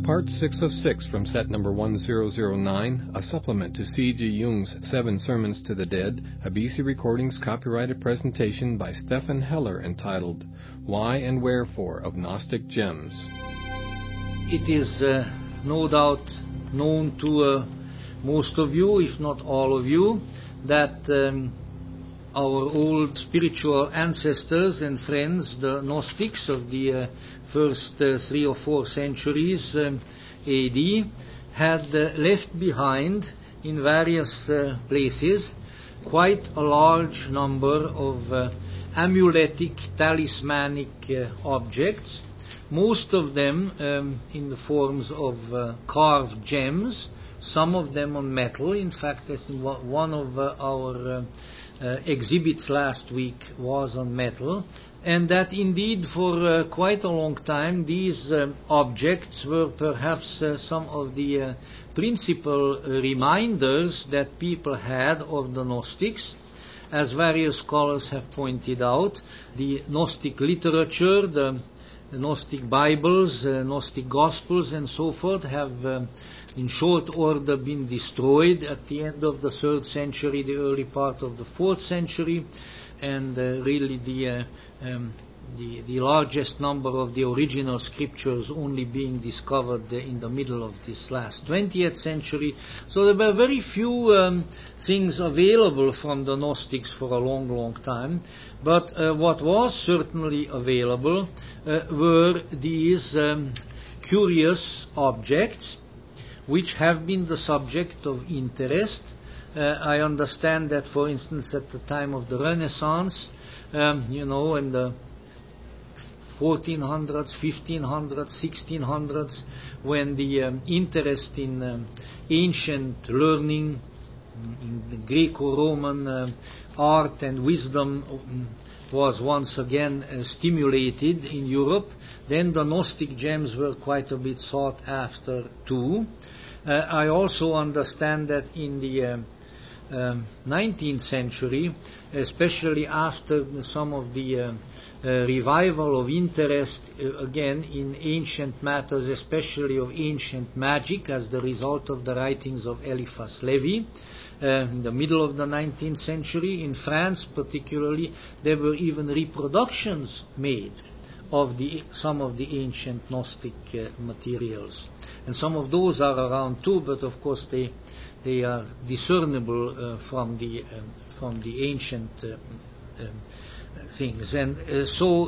Part 6 of 6 from set number 1009, a supplement to C.G. Jung's 7 Sermons to the Dead, a BC Recordings copyrighted presentation by Stephan Heller entitled Why and Wherefore of Gnostic Gems. It is no doubt known to most of you, if not all of you, that our old spiritual ancestors and friends, the Gnostics of the first 3 or 4 centuries AD, had left behind in various places quite a large number of amuletic, talismanic objects, most of them in the forms of carved gems, some of them on metal. In fact, one of our exhibits last week was on metal, and that indeed for quite a long time these objects were perhaps some of the principal reminders that people had of the Gnostics. As various scholars have pointed out, the Gnostic literature, the Gnostic Bibles, Gnostic Gospels and so forth have in short order been destroyed at the end of the 3rd century, the early part of the 4th century, and really the largest number of the original scriptures only being discovered in the middle of this last 20th century. So there were very few things available from the Gnostics for a long, long time. But what was certainly available were these curious objects, which have been the subject of interest. I understand that, for instance, at the time of the Renaissance, in the 1400s, 1500s, 1600s, when the interest in ancient learning, in the Greco-Roman art and wisdom was once again stimulated in Europe, then the Gnostic gems were quite a bit sought after too. I also understand that in the 19th century, especially after some of the revival of interest again in ancient matters, especially of ancient magic, as the result of the writings of Eliphas Levi, in the middle of the 19th century, in France particularly, there were even reproductions made of some of the ancient Gnostic materials. And some of those are around too, but of course they are discernible from the ancient things. And so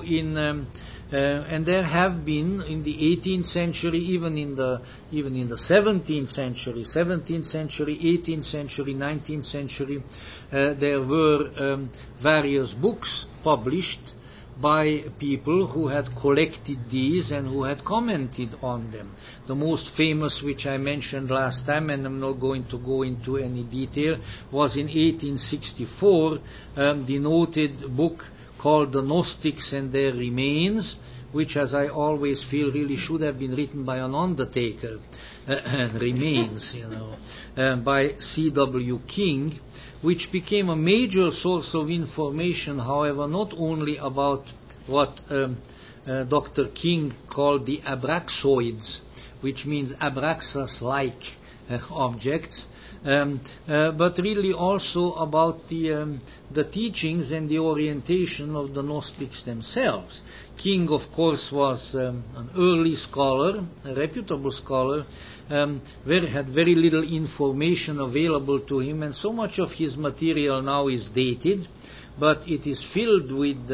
and there have been in the 18th century, even in the 17th century, 18th century, 19th century, there were various books published by people who had collected these and who had commented on them. The most famous, which I mentioned last time, and I'm not going to go into any detail, was in 1864, the noted book called The Gnostics and Their Remains, which, as I always feel, really should have been written by an undertaker, remains, by C.W. King, which became a major source of information, however, not only about what Dr. King called the abraxoids, which means abraxas-like objects, but really also about the teachings and the orientation of the Gnostics themselves. King, of course, was an early scholar, a reputable scholar, had very little information available to him, and so much of his material now is dated, but it is filled with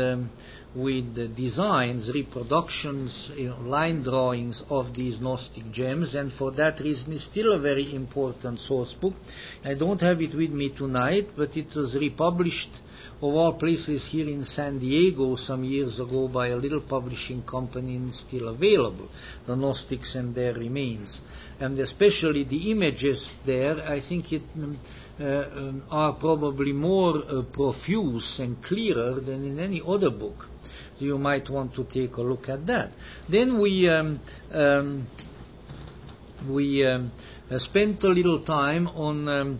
designs, reproductions, line drawings of these Gnostic gems, and for that reason is still a very important source book. I don't have it with me tonight, but it was republished of all places here in San Diego some years ago by a little publishing company, and still available, The Gnostics and Their Remains. And especially the images there, I think are probably more profuse and clearer than in any other book. You might want to take a look at that. Then we spent a little time on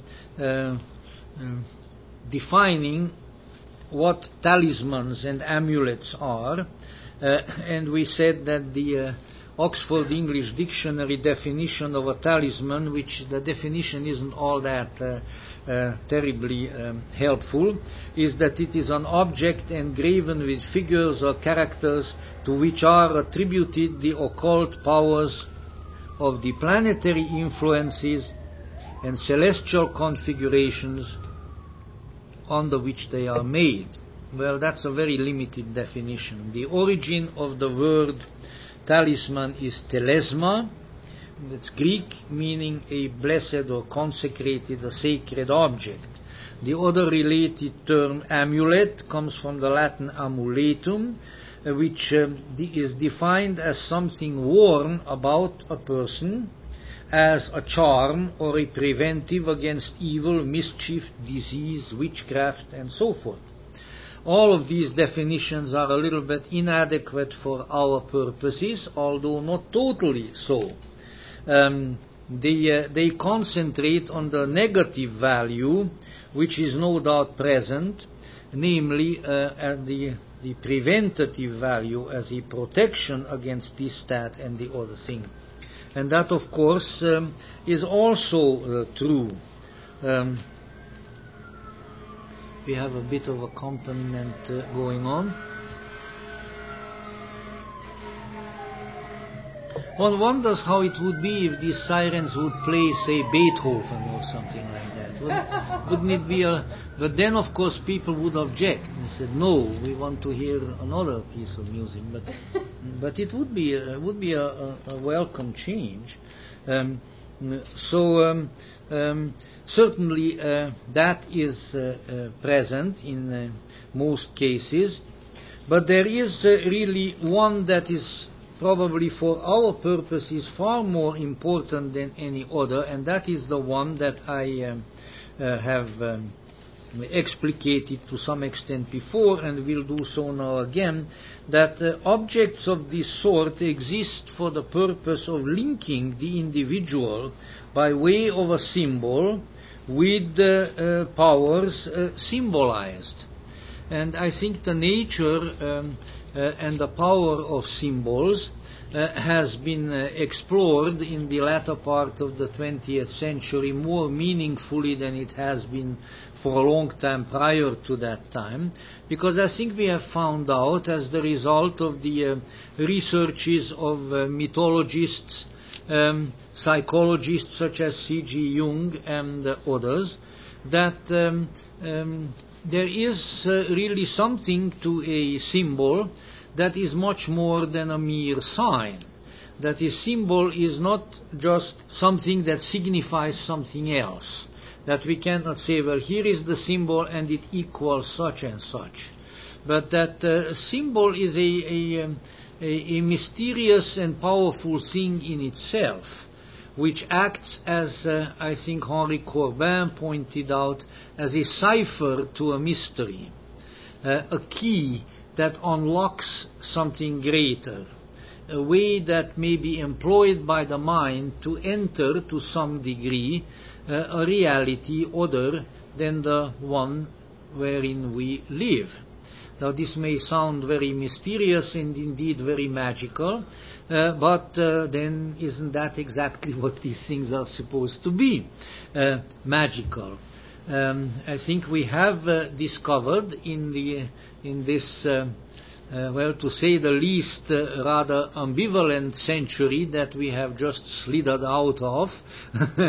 defining what talismans and amulets are, and we said that the Oxford English Dictionary definition of a talisman, which the definition isn't all that terribly helpful, is that it is an object engraven with figures or characters to which are attributed the occult powers of the planetary influences and celestial configurations under which they are made. Well, that's a very limited definition. The origin of the word talisman is telesma. It's Greek, meaning a blessed or consecrated, a sacred object. The other related term, amulet, comes from the Latin amuletum, which is defined as something worn about a person as a charm or a preventive against evil, mischief, disease, witchcraft, and so forth. All of these definitions are a little bit inadequate for our purposes, although not totally so. They concentrate on the negative value, which is no doubt present, namely the preventative value as a protection against this, that, and the other thing. And that, of course, is also true. We have a bit of accompaniment going on. One wonders how it would be if these sirens would play, say, Beethoven or something like that. Wouldn't it be a... But then, of course, people would object and said, no, we want to hear another piece of music. But it would be a welcome change. Certainly that is present in most cases. But there is really one that is probably for our purposes far more important than any other, and that is the one that I have explicated to some extent before and will do so now again, that objects of this sort exist for the purpose of linking the individual by way of a symbol with powers symbolized. And I think the nature and the power of symbols has been explored in the latter part of the 20th century more meaningfully than it has been for a long time prior to that time, because I think we have found out, as the result of the researches of mythologists, psychologists such as C.G. Jung and others, that there is really something to a symbol that is much more than a mere sign. That a symbol is not just something that signifies something else. That we cannot say, well, here is the symbol and it equals such and such. But that symbol is a mysterious and powerful thing in itself, which acts as, I think Henri Corbin pointed out, as a cipher to a mystery, a key that unlocks something greater, a way that may be employed by the mind to enter to some degree a reality other than the one wherein we live. Now this may sound very mysterious and indeed very magical, but then isn't that exactly what these things are supposed to be? Magical. I think we have discovered in this, well, to say the least, rather ambivalent century that we have just slithered out of,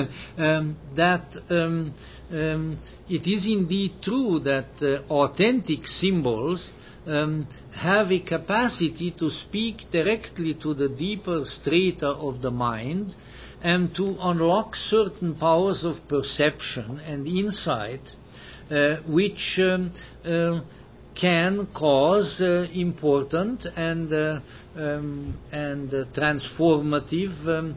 that it is indeed true that authentic symbols have a capacity to speak directly to the deeper strata of the mind and to unlock certain powers of perception and insight which can cause important and transformative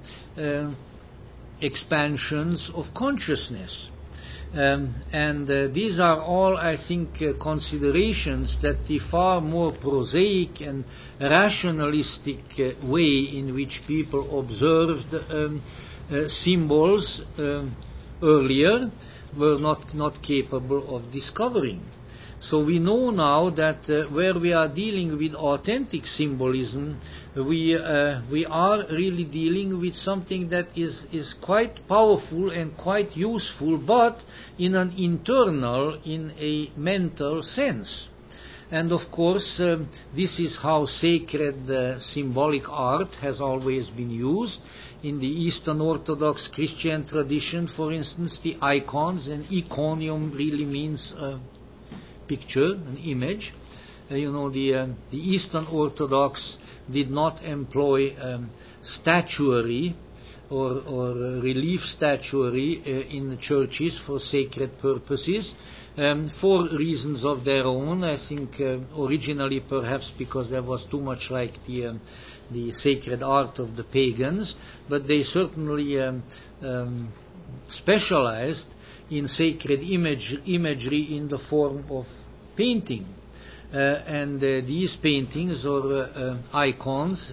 expansions of consciousness. These are all, I think, considerations that the far more prosaic and rationalistic way in which people observed symbols earlier were not capable of discovering. So we know now that where we are dealing with authentic symbolism, we are really dealing with something that is quite powerful and quite useful, but in an internal, in a mental sense. And of course, this is how sacred symbolic art has always been used. In the Eastern Orthodox Christian tradition, for instance, the icons, and iconium really means picture, an image. The Eastern Orthodox did not employ statuary or relief statuary in the churches for sacred purposes, for reasons of their own. I think originally perhaps because there was too much like the sacred art of the pagans, but they certainly specialized in sacred imagery in the form of painting. And these paintings or icons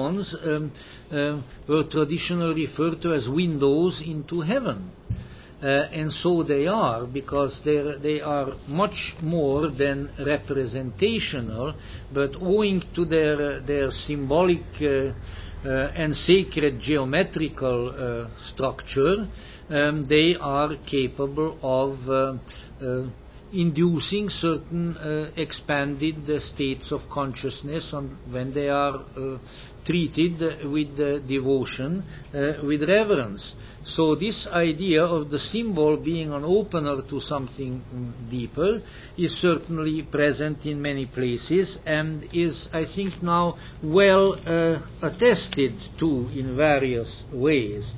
were traditionally referred to as windows into heaven. And so they are, because they are much more than representational, but owing to their symbolic and sacred geometrical structure, they are capable of inducing certain expanded states of consciousness when they are treated with devotion, with reverence. So this idea of the symbol being an opener to something deeper is certainly present in many places, and is, I think, now well attested to in various ways.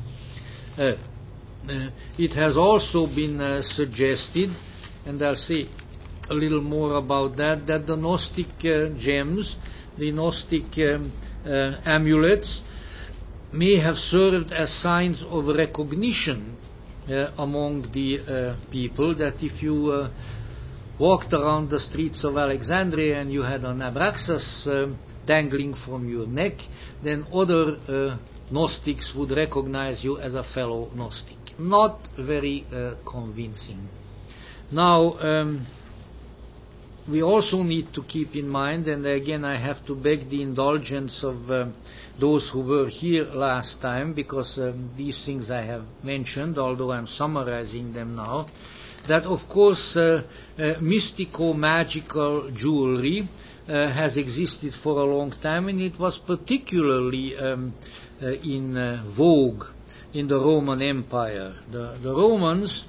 It has also been suggested, and I'll say a little more about that the Gnostic gems, the Gnostic amulets, may have served as signs of recognition among the people, that if you walked around the streets of Alexandria and you had an Abraxas dangling from your neck, then other Gnostics would recognize you as a fellow Gnostic. Not very convincing. Now, we also need to keep in mind, and again I have to beg the indulgence of those who were here last time, because these things I have mentioned, although I'm summarizing them now, that of course mystico-magical jewelry has existed for a long time, and it was particularly in vogue in the Roman Empire. The Romans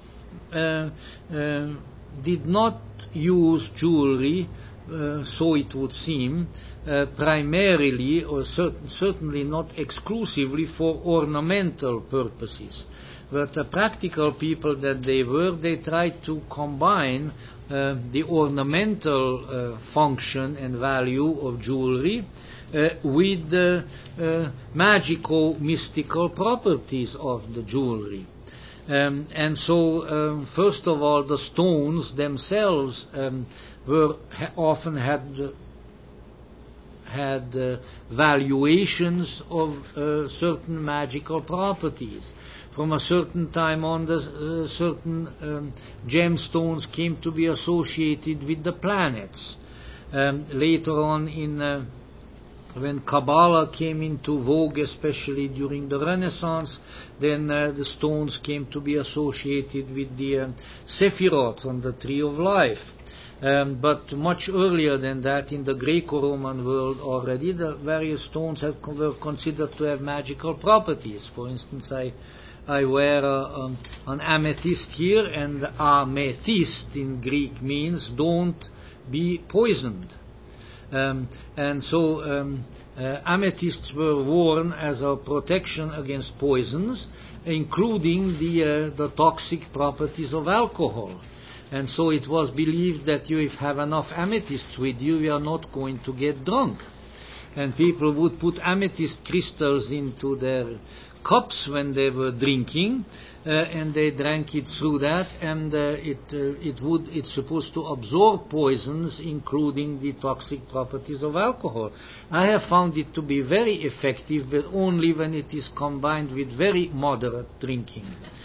did not use jewelry, so it would seem, primarily or certainly not exclusively for ornamental purposes. But the practical people that they were, they tried to combine the ornamental function and value of jewelry with the magico-mystical properties of the jewelry. And so, first of all, the stones themselves often had valuations of certain magical properties. From a certain time on, certain gemstones came to be associated with the planets. Later on, when Kabbalah came into vogue, especially during the Renaissance, then the stones came to be associated with the Sephiroth on the Tree of Life. But much earlier than that, in the Greco-Roman world already, the various stones were considered to have magical properties. For instance, I wear an amethyst here, and amethyst in Greek means don't be poisoned. And so amethysts were worn as a protection against poisons, including the toxic properties of alcohol. And so it was believed that if you have enough amethysts with you, you are not going to get drunk. And people would put amethyst crystals into their cups when they were drinking, and they drank it through that, and it's supposed to absorb poisons, including the toxic properties of alcohol. I have found it to be very effective, but only when it is combined with very moderate drinking.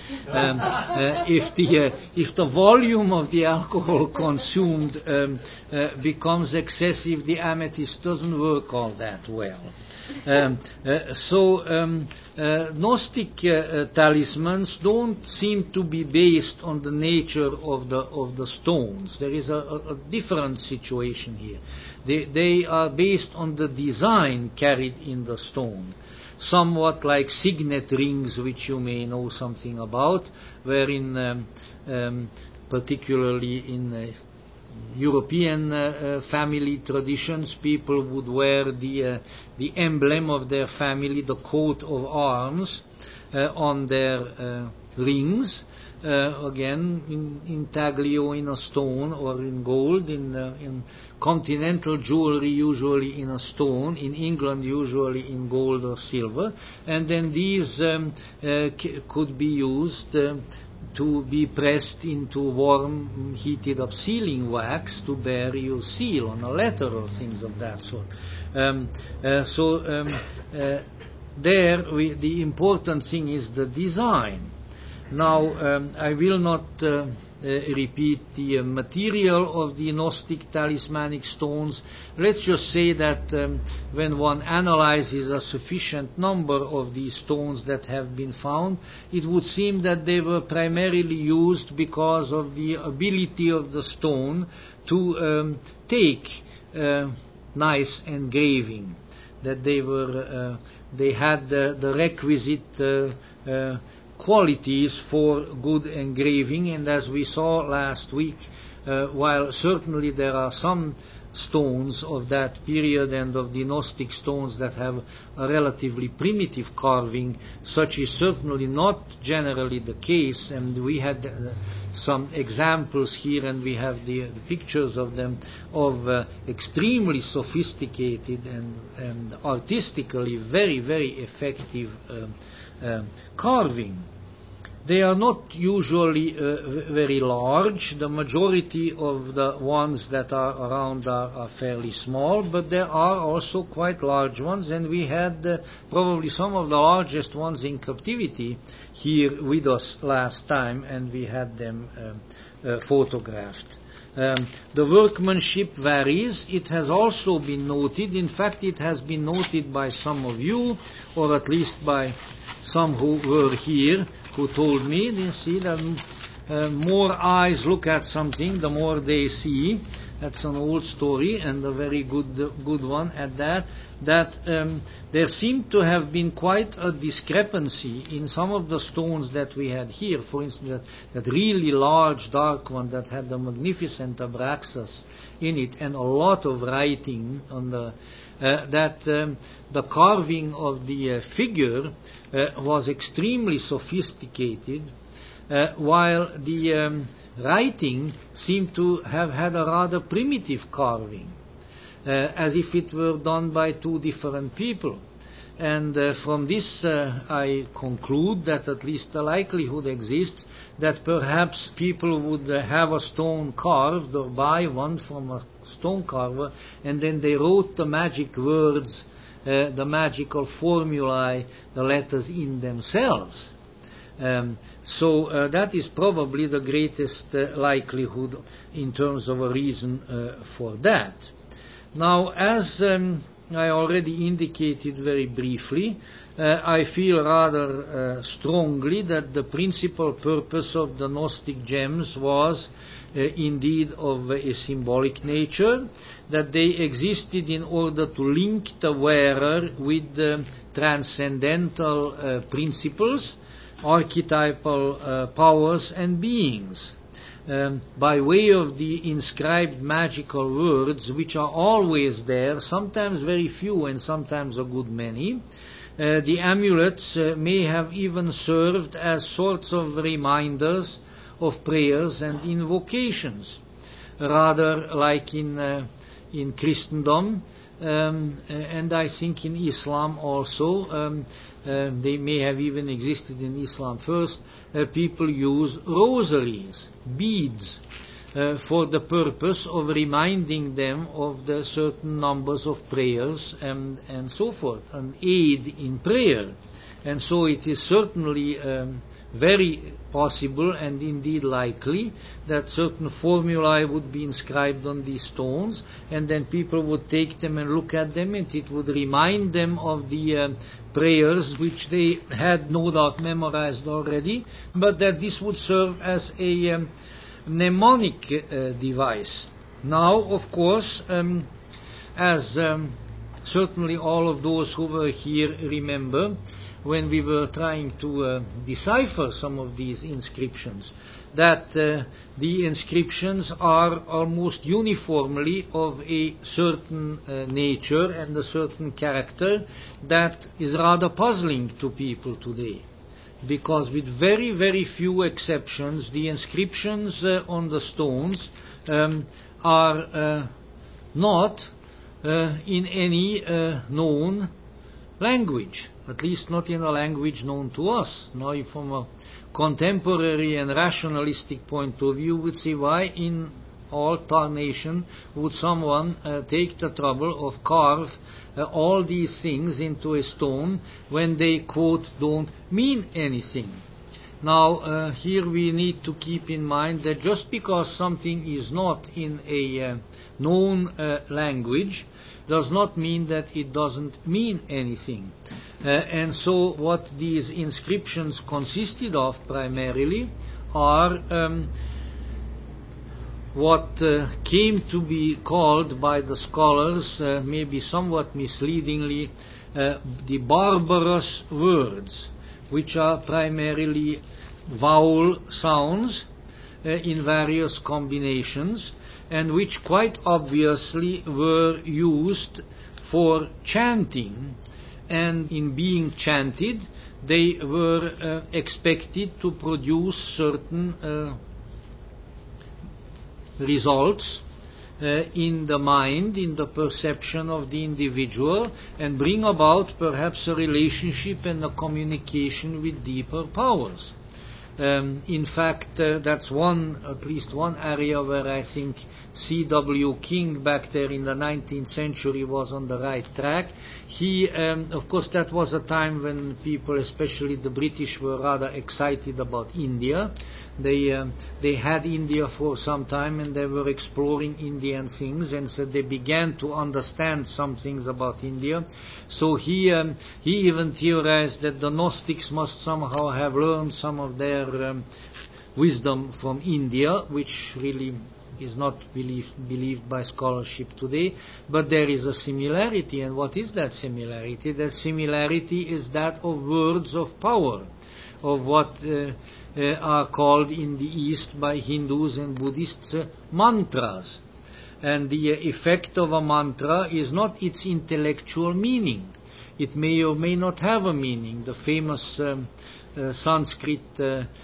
If the volume of the alcohol consumed becomes excessive, the amethyst doesn't work all that well. Gnostic talismans don't seem to be based on the nature of the stones. There is a different situation here. They are based on the design carried in the stone, somewhat like signet rings, which you may know something about, wherein particularly in European family traditions, people would wear the emblem of their family, the coat of arms, on their rings, again in intaglio in a stone or in gold, in continental jewelry usually in a stone, in England usually in gold or silver, and then these could be used to be pressed into warm, heated up sealing wax to bear your seal on a letter or things of that sort. The important thing is the design. Now, I will not repeat the material of the Gnostic talismanic stones. Let's just say that when one analyzes a sufficient number of these stones that have been found, it would seem that they were primarily used because of the ability of the stone to take nice engraving, that they had the requisite qualities for good engraving. And as we saw last week, while certainly there are some stones of that period and of the Gnostic stones that have a relatively primitive carving, such is certainly not generally the case, and we had some examples here, and we have the pictures of them, of extremely sophisticated and artistically very, very effective carving. They are not usually very large. The majority of the ones that are around are fairly small, but there are also quite large ones, and we had probably some of the largest ones in captivity here with us last time, and we had them photographed. The workmanship varies. It has also been noted. In fact, it has been noted by some of you, or at least by some who were here, who told me, they see that more eyes look at something, the more they see. That's an old story, and a very good one at that. That there seemed to have been quite a discrepancy in some of the stones that we had here. For instance, that really large dark one that had the magnificent Abraxas in it, and a lot of writing on the the carving of the figure was extremely sophisticated, while the writing seemed to have had a rather primitive carving, as if it were done by two different people. And from this I conclude that at least the likelihood exists that perhaps people would have a stone carved or buy one from a stone carver, and then they wrote the magic words, the magical formulae, the letters in themselves. So that is probably the greatest likelihood in terms of a reason for that. Now, as I already indicated very briefly, I feel rather strongly that the principal purpose of the Gnostic gems was indeed of a symbolic nature, that they existed in order to link the wearer with transcendental principles, archetypal powers and beings, by way of the inscribed magical words, which are always there, sometimes very few and sometimes a good many. The amulets may have even served as sorts of reminders of prayers and invocations, rather like in Christendom, and I think in Islam also. They may have even existed in Islam first. People use rosaries, beads, for the purpose of reminding them of the certain numbers of prayers and so forth, an aid in prayer. And so it is certainly very possible and indeed likely that certain formulae would be inscribed on these stones, and then people would take them and look at them, and it would remind them of the prayers which they had no doubt memorized already, but that this would serve as a mnemonic device. Now, of course, as certainly all of those who were here remember, when we were trying to decipher some of these inscriptions, that the inscriptions are almost uniformly of a certain nature and a certain character that is rather puzzling to people today. Because with very, very few exceptions, the inscriptions on the stones are not in any known language, at least not in a language known to us. Now, from a contemporary and rationalistic point of view, would see why in all tarnation would someone take the trouble of carve all these things into a stone when they, quote, don't mean anything. Now, here we need to keep in mind that just because something is not in a known language does not mean that it doesn't mean anything. And so what these inscriptions consisted of primarily are what came to be called by the scholars, maybe somewhat misleadingly, the barbarous words, which are primarily vowel sounds in various combinations, and which quite obviously were used for chanting, and in being chanted they were expected to produce certain results in the mind, in the perception of the individual, and bring about perhaps a relationship and a communication with deeper powers. In fact, that's at least one area where I think C.W. King back there in the 19th century was on the right track. He, of course, that was a time when people, especially the British, were rather excited about India. They had India for some time, and they were exploring Indian things, and so they began to understand some things about India. So he even theorized that the Gnostics must somehow have learned some of their wisdom from India, which really is not believed by scholarship today, but there is a similarity. And what is that similarity? That similarity is that of words of power, of what are called in the East by Hindus and Buddhists mantras. And the effect of a mantra is not its intellectual meaning. It may or may not have a meaning. The famous Sanskrit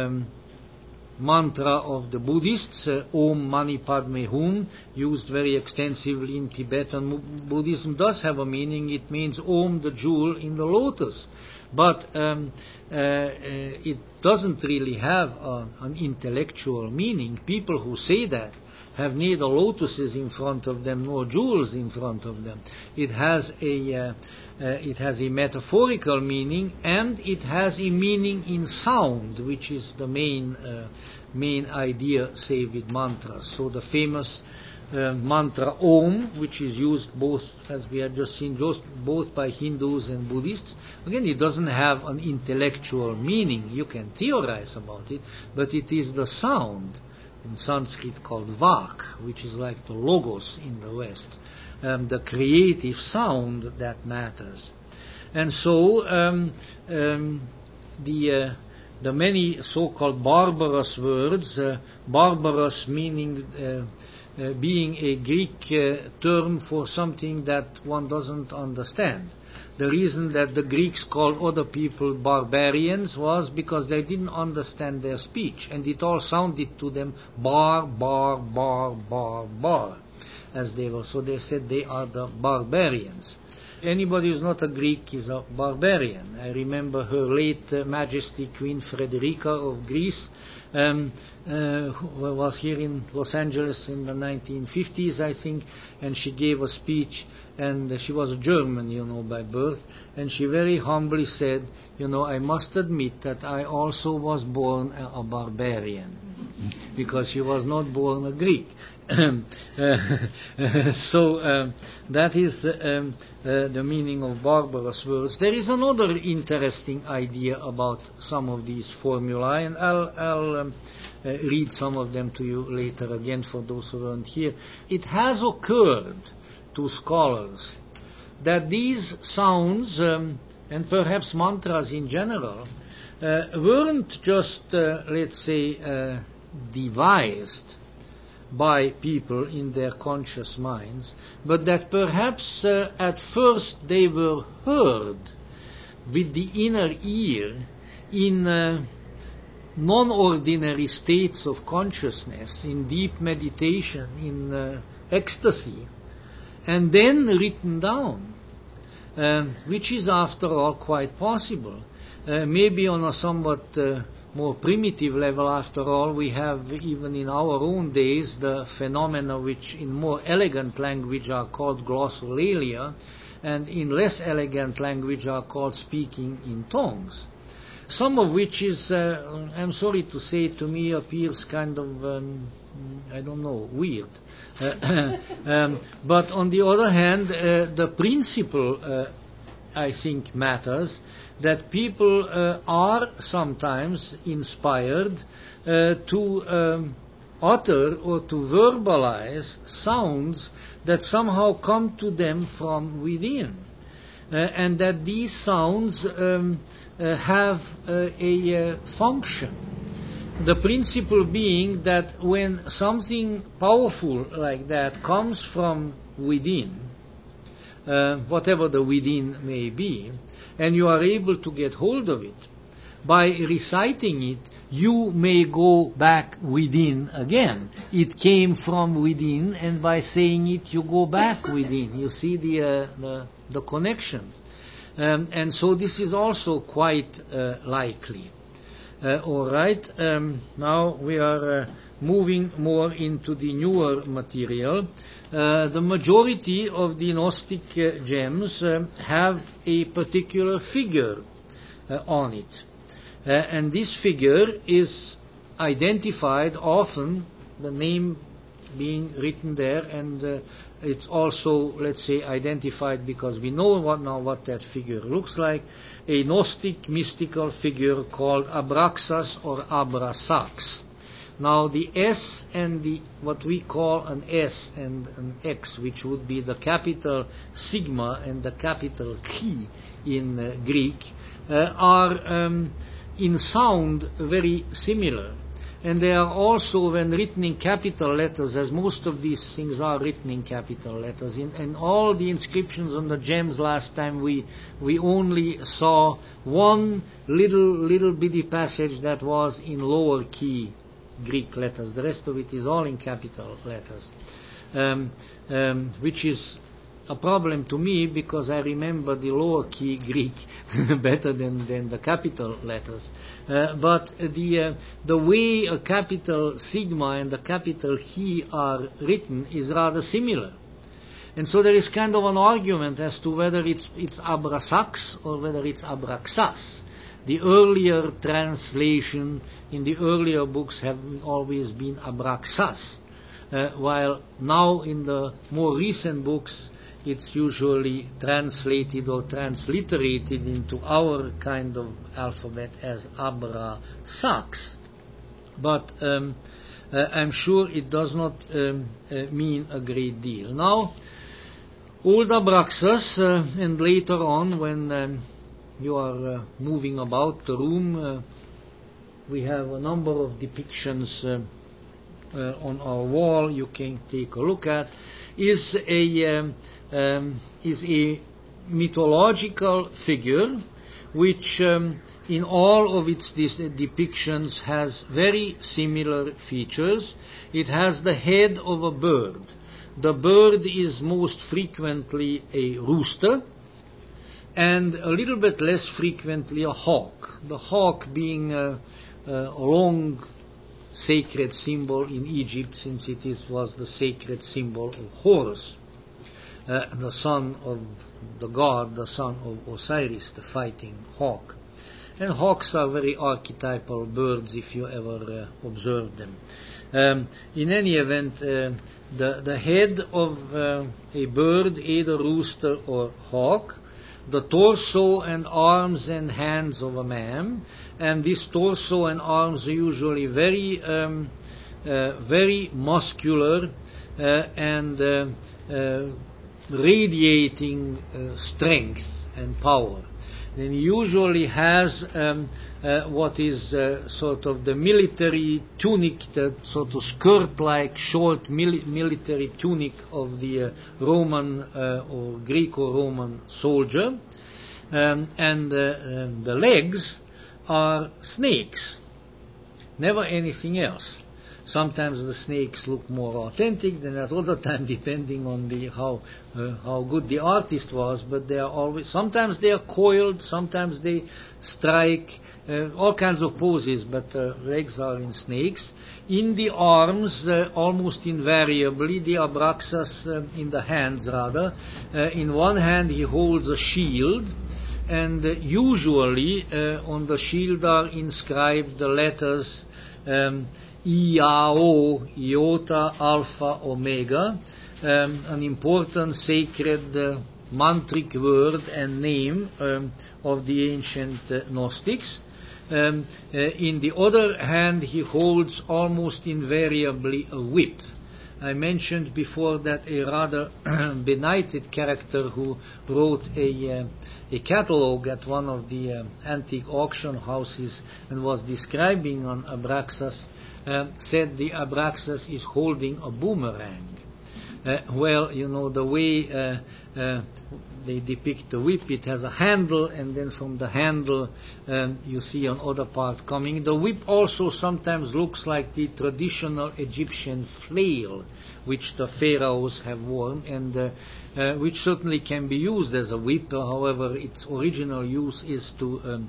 mantra of the Buddhists, Om Mani Padme Hum, used very extensively in Tibetan Buddhism, does have a meaning. It means Om, the jewel in the lotus. But it doesn't really have an intellectual meaning. People who say that have neither lotuses in front of them nor jewels in front of them. It has a metaphorical meaning, and it has a meaning in sound, which is the main idea, say, with mantras. So the famous mantra Om, which is used both, as we have just seen, both by Hindus and Buddhists. Again, it doesn't have an intellectual meaning. You can theorize about it, but it is the sound, in Sanskrit called Vak, which is like the logos in the West, the creative sound that matters. And so the many so-called barbarous words, barbarous meaning being a Greek term for something that one doesn't understand. The reason that the Greeks called other people barbarians was because they didn't understand their speech, and it all sounded to them bar, bar, bar, bar, bar, as they were. So they said they are the barbarians. anybody who's not a Greek is a barbarian. I remember Her late Majesty Queen Frederica of Greece, who was here in Los Angeles in the 1950s, I think, and she gave a speech, and she was a German, by birth, and she very humbly said, I must admit that I also was born a barbarian, because she was not born a Greek. So that is the meaning of barbarous words. There is another interesting idea about some of these formulae, and I'll read some of them to you later again for those who weren't here. It has occurred to scholars that these sounds, and perhaps mantras in general, weren't just, let's say, devised by people in their conscious minds, but that perhaps at first they were heard with the inner ear in non-ordinary states of consciousness, in deep meditation, in ecstasy, and then written down, which is after all quite possible. Maybe on a somewhat more primitive level, after all, we have even in our own days the phenomena which in more elegant language are called glossolalia, and in less elegant language are called speaking in tongues. Some of which is, I'm sorry to say, to me appears kind of, I don't know, weird. But on the other hand, the principle, I think, matters, that people are sometimes inspired to utter or to verbalize sounds that somehow come to them from within, and that these sounds have a function. The principle being that when something powerful like that comes from within, whatever the within may be, and you are able to get hold of it, by reciting it, you may go back within again. It came from within, and by saying it, you go back within. You see the connection. And so this is also quite likely. All right. Now we are moving more into the newer material. The majority of the Gnostic gems have a particular figure on it. And this figure is identified often, the name being written there, and it's also, let's say, identified because we know what that figure looks like, a Gnostic mystical figure called Abraxas or Abrasax. Now the S and the what we call an S and an X, which would be the capital sigma and the capital chi in Greek, are in sound very similar. And they are also, when written in capital letters, as most of these things are written in capital letters, in all the inscriptions on the gems last time we only saw one little bitty passage that was in lower key Greek letters. The rest of it is all in capital letters, which is a problem to me because I remember the lower key Greek better than the capital letters. But the way a capital sigma and the capital chi are written is rather similar. And so there is kind of an argument as to whether it's Abrasax or whether it's Abraxas. The earlier translation in the earlier books have always been Abraxas, while now in the more recent books it's usually translated or transliterated into our kind of alphabet as Abrasax. But I'm sure it does not mean a great deal. Now, old Abraxas, and later on when you are moving about the room, we have a number of depictions on our wall you can take a look at, is a mythological figure which in all of its depictions has very similar features. It has the head of a bird. The bird is most frequently a rooster, and a little bit less frequently a hawk. The hawk being a long sacred symbol in Egypt, since was the sacred symbol of Horus, the son of the god, the son of Osiris, the fighting hawk. And hawks are very archetypal birds if you ever observe them. In any event, the head of a bird, either rooster or hawk, the torso and arms and hands of a man, and this torso and arms are usually very, very muscular and radiating strength and power. And he usually has what is sort of the military tunic, the sort of skirt-like short military tunic of the Roman or Greco-Roman soldier, and the legs are snakes, never anything else. Sometimes the snakes look more authentic than at other time, depending on how good the artist was. But they are always, sometimes they are coiled, sometimes they strike, all kinds of poses. But legs are in snakes. In the arms, almost invariably, the Abraxas in the hands rather. In one hand he holds a shield, and usually on the shield are inscribed the letters. IAO, Iota, Alpha, Omega, an important sacred mantric word and name of the ancient Gnostics. In the other hand, he holds almost invariably a whip. I mentioned before that a rather benighted character who wrote a catalogue at one of the antique auction houses and was describing on Abraxas, said the Abraxas is holding a boomerang. Well, you know, the way they depict the whip, it has a handle, and then from the handle you see an other part coming. The whip also sometimes looks like the traditional Egyptian flail, which the pharaohs have worn, and which certainly can be used as a whip. However, its original use is to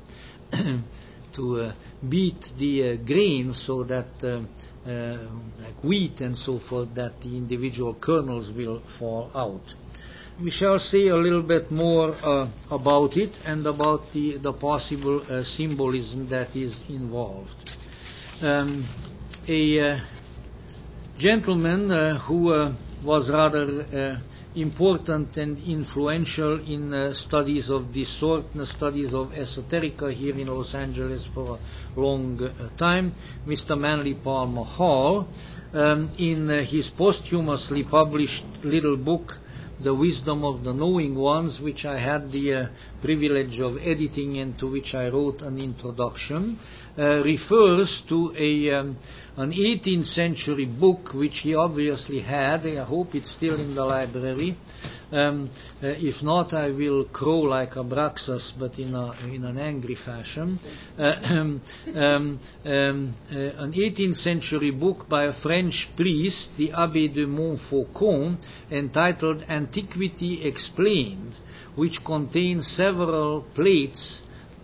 beat the grain so that, like wheat and so forth, that the individual kernels will fall out. We shall say a little bit more about it and about the possible symbolism that is involved. A gentleman who was rather important and influential in studies of this sort, studies of esoterica here in Los Angeles for a long time, Mr. Manly Palmer Hall, in his posthumously published little book, The Wisdom of the Knowing Ones, which I had the privilege of editing and to which I wrote an introduction, refers to an 18th century book which he obviously had. I hope it's still in the library. If not, I will crow like Abraxas, but in an angry fashion. An 18th century book by a French priest, the Abbé de Montfaucon, entitled Antiquity Explained, which contains several plates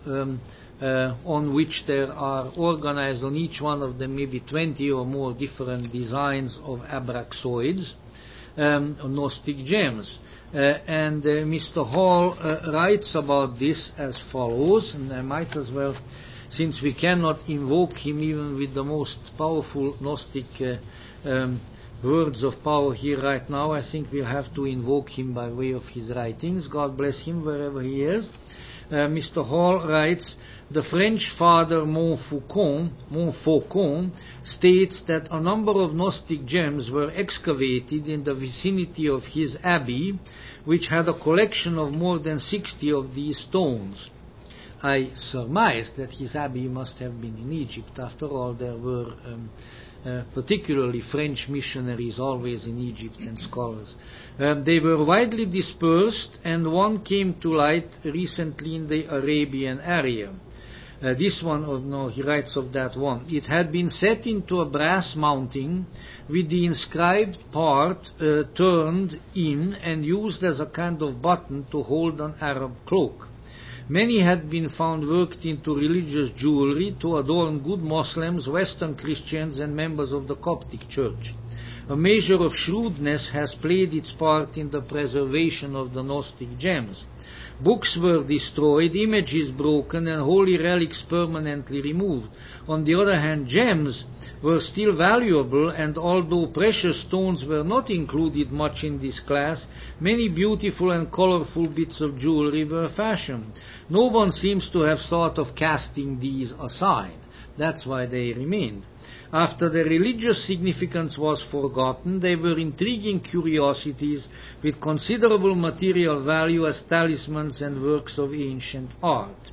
on which there are organized on each one of them maybe 20 or more different designs of abraxoids, Gnostic gems. And Mr. Hall writes about this as follows, and I might as well, since we cannot invoke him even with the most powerful Gnostic words of power here right now, I think we'll have to invoke him by way of his writings. God bless him wherever he is. Mr. Hall writes, the French father Montfaucon states that a number of Gnostic gems were excavated in the vicinity of his abbey, which had a collection of more than 60 of these stones. I surmise that his abbey must have been in Egypt. After all, there were particularly French missionaries always in Egypt and scholars. They were widely dispersed, and one came to light recently in the Arabian area. This one, no, he writes of that one. It had been set into a brass mounting with the inscribed part turned in and used as a kind of button to hold an Arab cloak. Many had been found worked into religious jewelry to adorn good Muslims, Western Christians, and members of the Coptic Church. A measure of shrewdness has played its part in the preservation of the Gnostic gems. Books were destroyed, images broken, and holy relics permanently removed. On the other hand, gems were still valuable, and although precious stones were not included much in this class, many beautiful and colorful bits of jewelry were fashioned. No one seems to have thought of casting these aside. That's why they remained. After their religious significance was forgotten, they were intriguing curiosities with considerable material value as talismans and works of ancient art.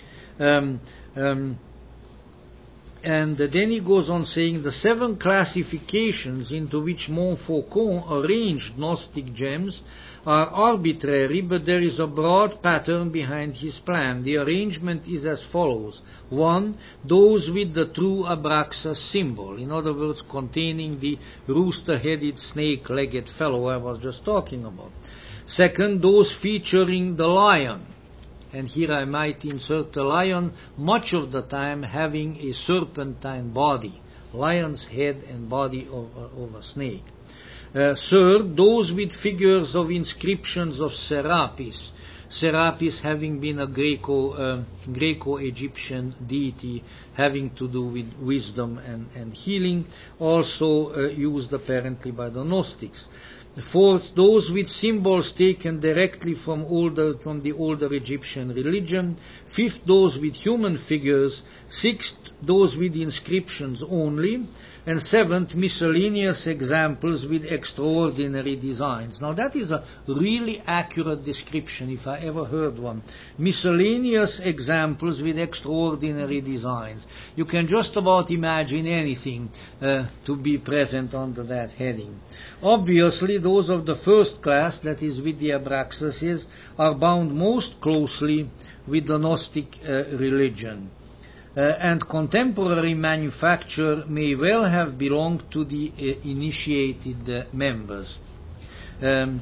And then he goes on saying the 7 classifications into which Montfaucon arranged Gnostic gems are arbitrary, but there is a broad pattern behind his plan. The arrangement is as follows. 1. Those with the true Abraxas symbol, in other words, containing the rooster-headed, snake-legged fellow I was just talking about. 2. Those featuring the lion. And here I might insert the lion, much of the time having a serpentine body, lion's head and body of a snake. 3rd, those with figures of inscriptions of Serapis, Serapis having been a Greco-Egyptian deity having to do with wisdom and healing, also used apparently by the Gnostics. 4th, those with symbols taken directly from the older Egyptian religion. 5th, those with human figures. 6th, those with inscriptions only. And 7th, miscellaneous examples with extraordinary designs. Now that is a really accurate description, if I ever heard one. Miscellaneous examples with extraordinary designs. You can just about imagine anything to be present under that heading. Obviously, those of the first class, that is with the Abraxases, are bound most closely with the Gnostic religion. And contemporary manufacture may well have belonged to the initiated members. The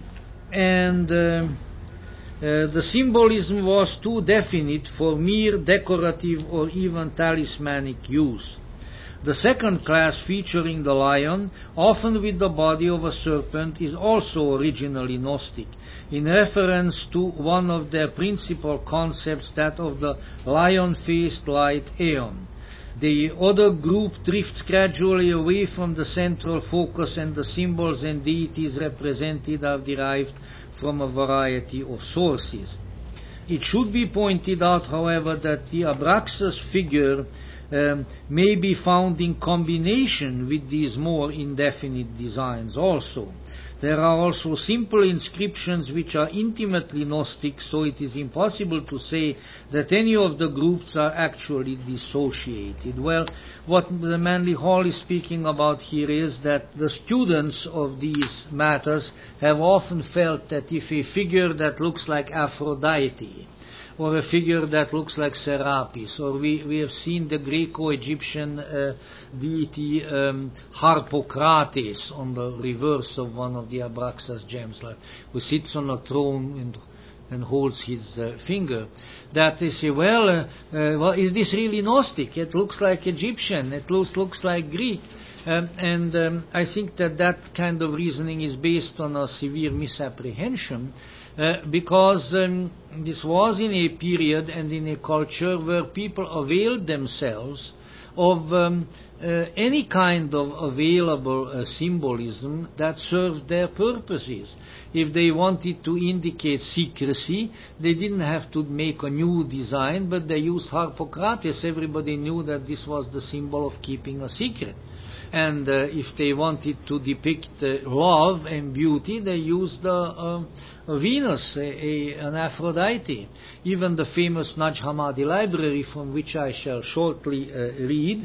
symbolism was too definite for mere decorative or even talismanic use. The second class, featuring the lion, often with the body of a serpent, is also originally Gnostic, in reference to one of their principal concepts, that of the lion-faced light aeon. The other group drifts gradually away from the central focus, and the symbols and deities represented are derived from a variety of sources. It should be pointed out, however, that the Abraxas figure may be found in combination with these more indefinite designs also. There are also simple inscriptions which are intimately Gnostic, so it is impossible to say that any of the groups are actually dissociated. Well, what the Manly Hall is speaking about here is that the students of these matters have often felt that if a figure that looks like Aphrodite, or a figure that looks like Serapis, or we have seen the Greco-Egyptian deity Harpocrates on the reverse of one of the Abraxas gems, like, who sits on a throne and holds his finger, that they say, well, is this really Gnostic? It looks like Egyptian, it looks like Greek. I think that kind of reasoning is based on a severe misapprehension, because this was in a period and in a culture where people availed themselves of any kind of available symbolism that served their purposes. If they wanted to indicate secrecy, they didn't have to make a new design, but they used Harpocrates. Everybody knew that this was the symbol of keeping a secret. And if they wanted to depict love and beauty, they used Venus, an Aphrodite. Even the famous Naj Hammadi library, from which I shall shortly read,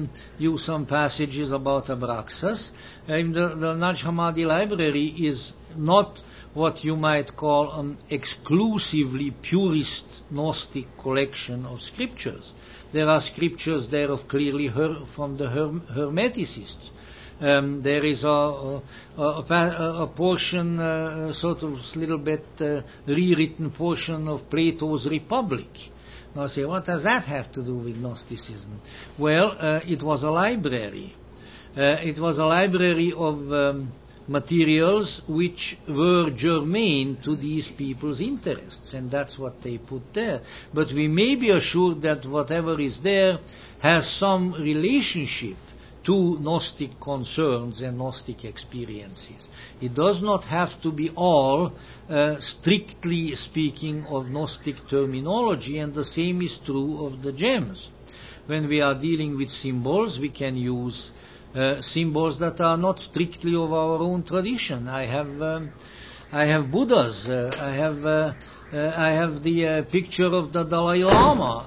use some passages about Abraxas. The Naj Hammadi library is not what you might call an exclusively purist Gnostic collection of scriptures. There are scriptures there of clearly from the Hermeticists. There is a portion, sort of little bit rewritten portion of Plato's Republic. Now say, what does that have to do with Gnosticism? Well, it was a library. It was a library of materials which were germane to these people's interests, and that's what they put there. But we may be assured that whatever is there has some relationship to Gnostic concerns and Gnostic experiences. It does not have to be all strictly speaking of Gnostic terminology, and the same is true of the gems. When we are dealing with symbols, we can use symbols that are not strictly of our own tradition. I have Buddhas. I have the picture of the Dalai Lama.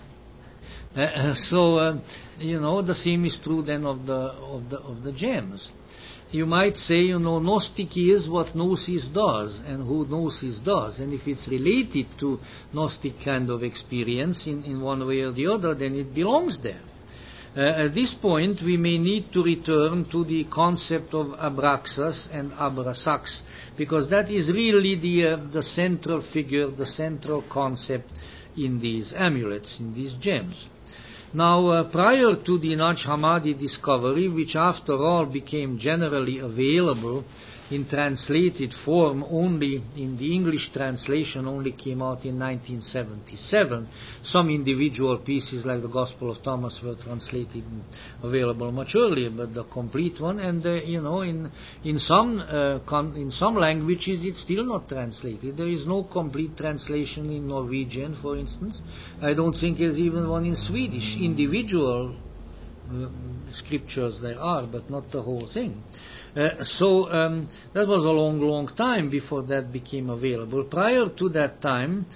The same is true then of the gems. You might say, Gnostic is what Gnosis does, and who Gnosis does. And if it's related to Gnostic kind of experience in one way or the other, then it belongs there. At this point, we may need to return to the concept of Abraxas and Abrasax, because that is really the central figure, the central concept in these amulets, in these gems. Now, prior to the Naj Hammadi discovery, which after all became generally available in translated form only, in the English translation only came out in 1977. Some individual pieces like the Gospel of Thomas were translated and available much earlier, but the complete one, and in some languages it's still not translated. There is no complete translation in Norwegian, for instance. I don't think there's even one in Swedish. Individual scriptures there are, but not the whole thing. That was a long, long time before that became available. Prior to that time,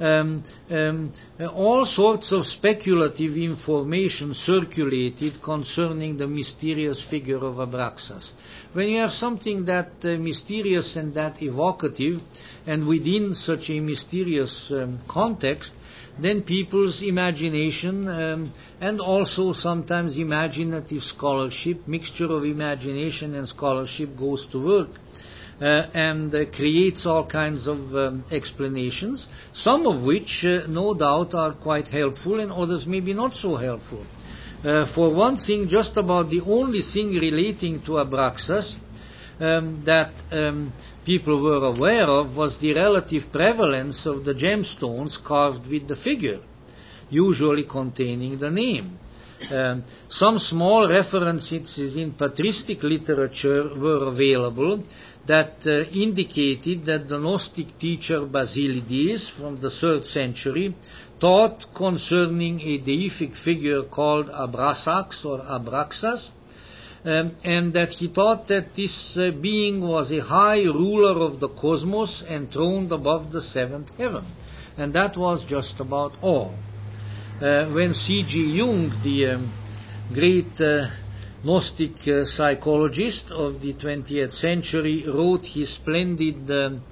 all sorts of speculative information circulated concerning the mysterious figure of Abraxas. When you have something that mysterious and that evocative, and within such a mysterious context, then people's imagination and also sometimes imaginative scholarship, mixture of imagination and scholarship goes to work and creates all kinds of explanations, some of which no doubt are quite helpful and others maybe not so helpful. For one thing, just about the only thing relating to Abraxas that people were aware of was the relative prevalence of the gemstones carved with the figure, usually containing the name. Some small references in patristic literature were available that indicated that the Gnostic teacher Basilides from the 3rd century taught concerning a deific figure called Abrasax or Abraxas, and that he thought that this being was a high ruler of the cosmos enthroned above the 7th heaven. And that was just about all. When C.G. Jung, the great Gnostic psychologist of the 20th century, wrote his splendid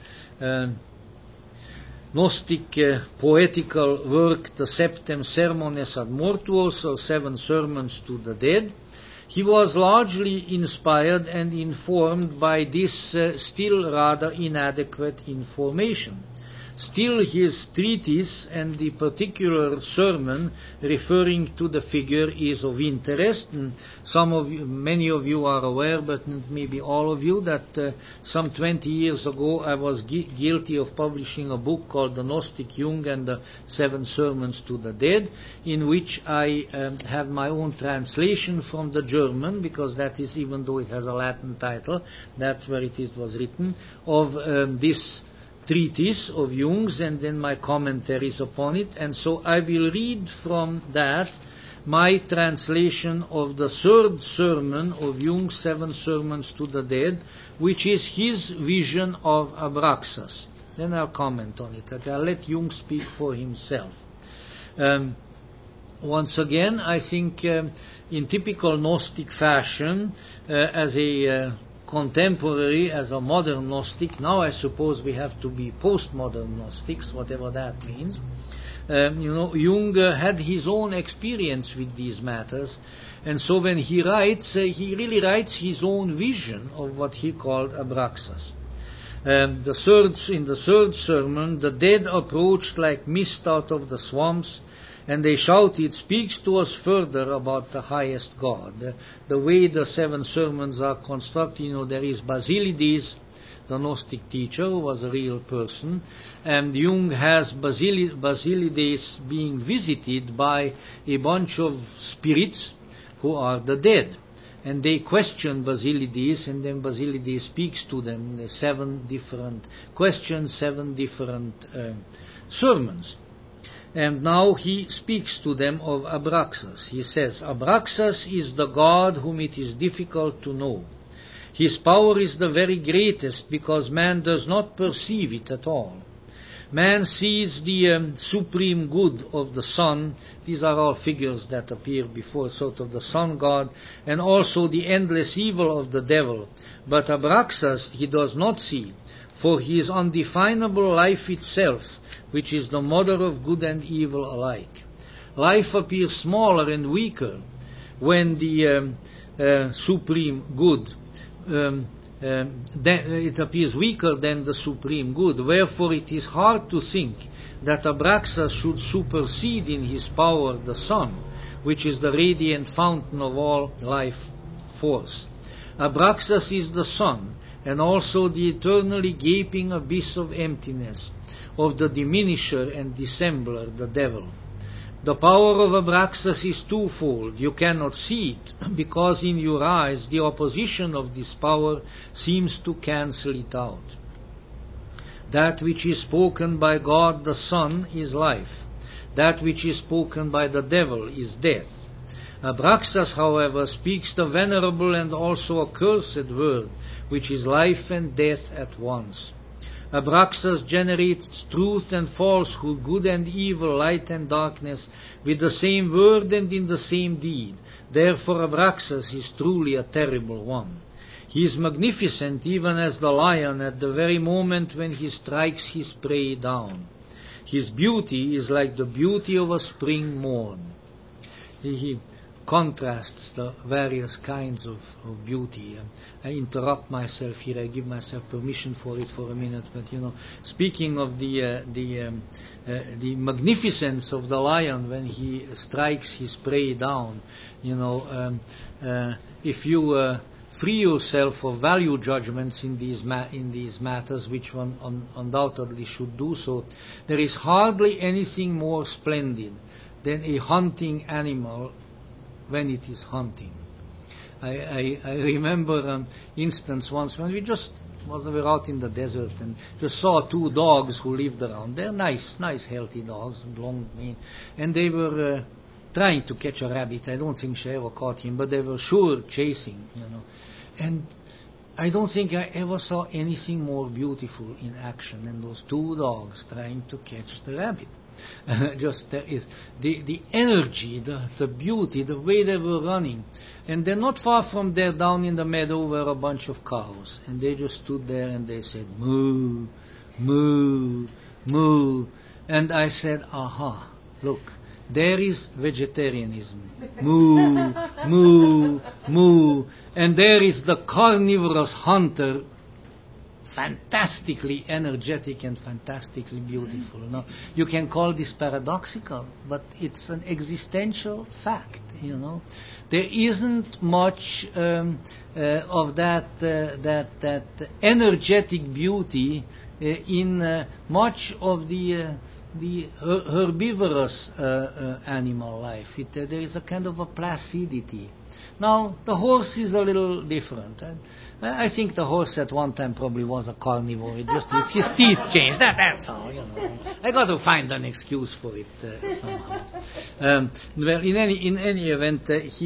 Gnostic poetical work, the Septem Sermones ad Mortuos, or 7 Sermons to the Dead, he was largely inspired and informed by this still rather inadequate information. Still, his treatise and the particular sermon referring to the figure is of interest. And many of you are aware, but maybe all of you, that some 20 years ago I was guilty of publishing a book called The Gnostic Jung and the 7 Sermons to the Dead, in which I have my own translation from the German, because that is, even though it has a Latin title, that's where it was written, of this treatise of Jung's, and then my commentaries upon it. And so I will read from that my translation of the 3rd sermon of Jung's 7 Sermons to the Dead, which is his vision of Abraxas. Then I'll comment on it. I'll let Jung speak for himself. Once again, I think in typical Gnostic fashion, as a contemporary as a modern Gnostic. Now I suppose we have to be postmodern Gnostics, whatever that means. Jung had his own experience with these matters, and so when he writes, he really writes his own vision of what he called Abraxas. In the third sermon, the dead approached like mist out of the swamps, and they shouted, "Speaks to us further about the highest God." The way the 7 sermons are constructed, there is Basilides, the Gnostic teacher, who was a real person, and Jung has Basilides being visited by a bunch of spirits who are the dead. And they question Basilides, and then Basilides speaks to them. 7 different questions, 7 different sermons. And now he speaks to them of Abraxas. He says, "Abraxas is the God whom it is difficult to know. His power is the very greatest because man does not perceive it at all. Man sees the supreme good of the sun." These are all figures that appear before sort of the sun god, and also the endless evil of the devil. But Abraxas he does not see, for he is undefinable life itself, which is the mother of good and evil alike. Life appears smaller and weaker when the supreme good it appears weaker than the supreme good. Wherefore it is hard to think that Abraxas should supersede in his power the sun, which is the radiant fountain of all life force. Abraxas is the sun, and also the eternally gaping abyss of emptiness, of the diminisher and dissembler, the devil. The power of Abraxas is twofold. You cannot see it, because in your eyes the opposition of this power seems to cancel it out. That which is spoken by God the Son is life. That which is spoken by the devil is death. Abraxas, however, speaks the venerable and also accursed word, which is life and death at once. Abraxas generates truth and falsehood, good and evil, light and darkness, with the same word and in the same deed. Therefore Abraxas is truly a terrible one. He is magnificent even as the lion at the very moment when he strikes his prey down. His beauty is like the beauty of a spring morn. He contrasts the various kinds of beauty. I interrupt myself here. I give myself permission for it for a minute. But speaking of the magnificence of the lion when he strikes his prey down, if you free yourself of value judgments in these matters, which one undoubtedly should do so, there is hardly anything more splendid than a hunting animal when it is hunting. I remember an instance once when we were out in the desert and just saw 2 dogs who lived around. They're nice, healthy dogs, long mane, and they were trying to catch a rabbit. I don't think she ever caught him, but they were sure chasing, And I don't think I ever saw anything more beautiful in action than those 2 dogs trying to catch the rabbit. There is the energy, the beauty, the way they were running. And then not far from there, down in the meadow, were a bunch of cows. And they just stood there and they said, "Moo, moo, moo." And I said, "Aha, look, there is vegetarianism. Moo, moo, moo." And there is the carnivorous hunter, fantastically energetic and fantastically beautiful. Now, you can call this paradoxical, but it's an existential fact. There isn't much of that energetic beauty in much of the herbivorous animal life. There is a kind of a placidity. Now, the horse is a little different. I think the horse at one time probably was a carnivore. It just his teeth changed. That's all. I got to find an excuse for it somehow. Well, in any event,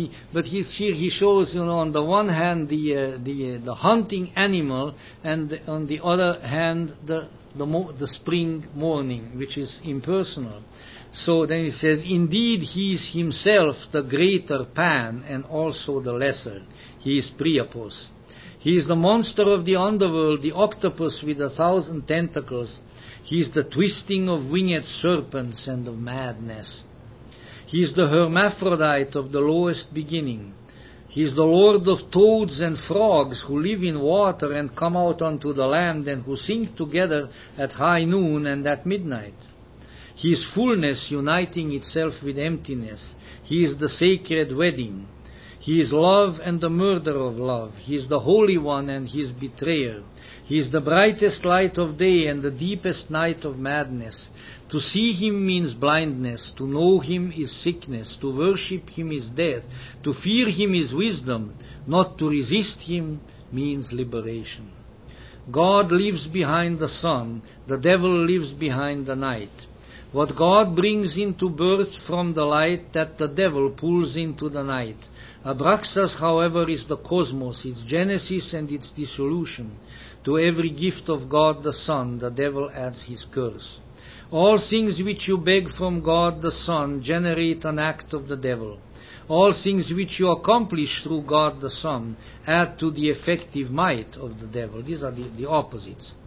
he shows, on the one hand the hunting animal, and on the other hand the spring morning, which is impersonal. So then he says, "Indeed, he is himself the greater Pan and also the lesser. He is Priapos. He is the monster of the underworld, the octopus with 1,000 tentacles. He is the twisting of winged serpents and of madness. He is the hermaphrodite of the lowest beginning. He is the lord of toads and frogs who live in water and come out onto the land and who sing together at high noon and at midnight. He is fullness uniting itself with emptiness. He is the sacred wedding. He is love and the murder of love. He is the Holy One and his betrayer. He is the brightest light of day and the deepest night of madness. To see him means blindness. To know him is sickness. To worship him is death. To fear him is wisdom. Not to resist him means liberation. God lives behind the sun. The devil lives behind the night. What God brings into birth from the light, that the devil pulls into the night. Abraxas, however, is the cosmos, its genesis and its dissolution. To every gift of God the Son, the devil adds his curse. All things which you beg from God the Son generate an act of the devil. All things which you accomplish through God the Son add to the effective might of the devil. These are the opposites.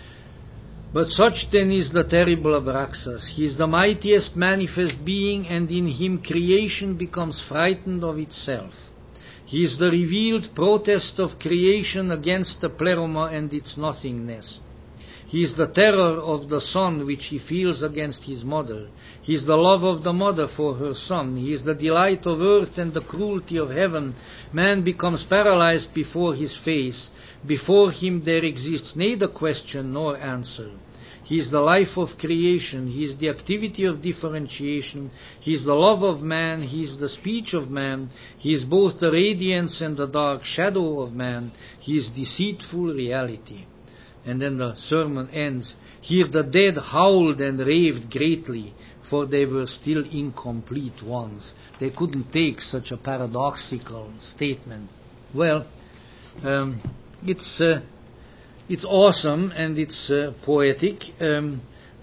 But such then is the terrible Abraxas. He is the mightiest manifest being, and in him creation becomes frightened of itself. He is the revealed protest of creation against the pleroma and its nothingness. He is the terror of the son which he feels against his mother. He is the love of the mother for her son. He is the delight of earth and the cruelty of heaven. Man becomes paralyzed before his face. Before him there exists neither question nor answer. He is the life of creation. He is the activity of differentiation. He is the love of man. He is the speech of man. He is both the radiance and the dark shadow of man. He is deceitful reality. And then the sermon ends. Here the dead howled and raved greatly, for they were still incomplete ones. They couldn't take such a paradoxical statement. Well, it's awesome and it's poetic, and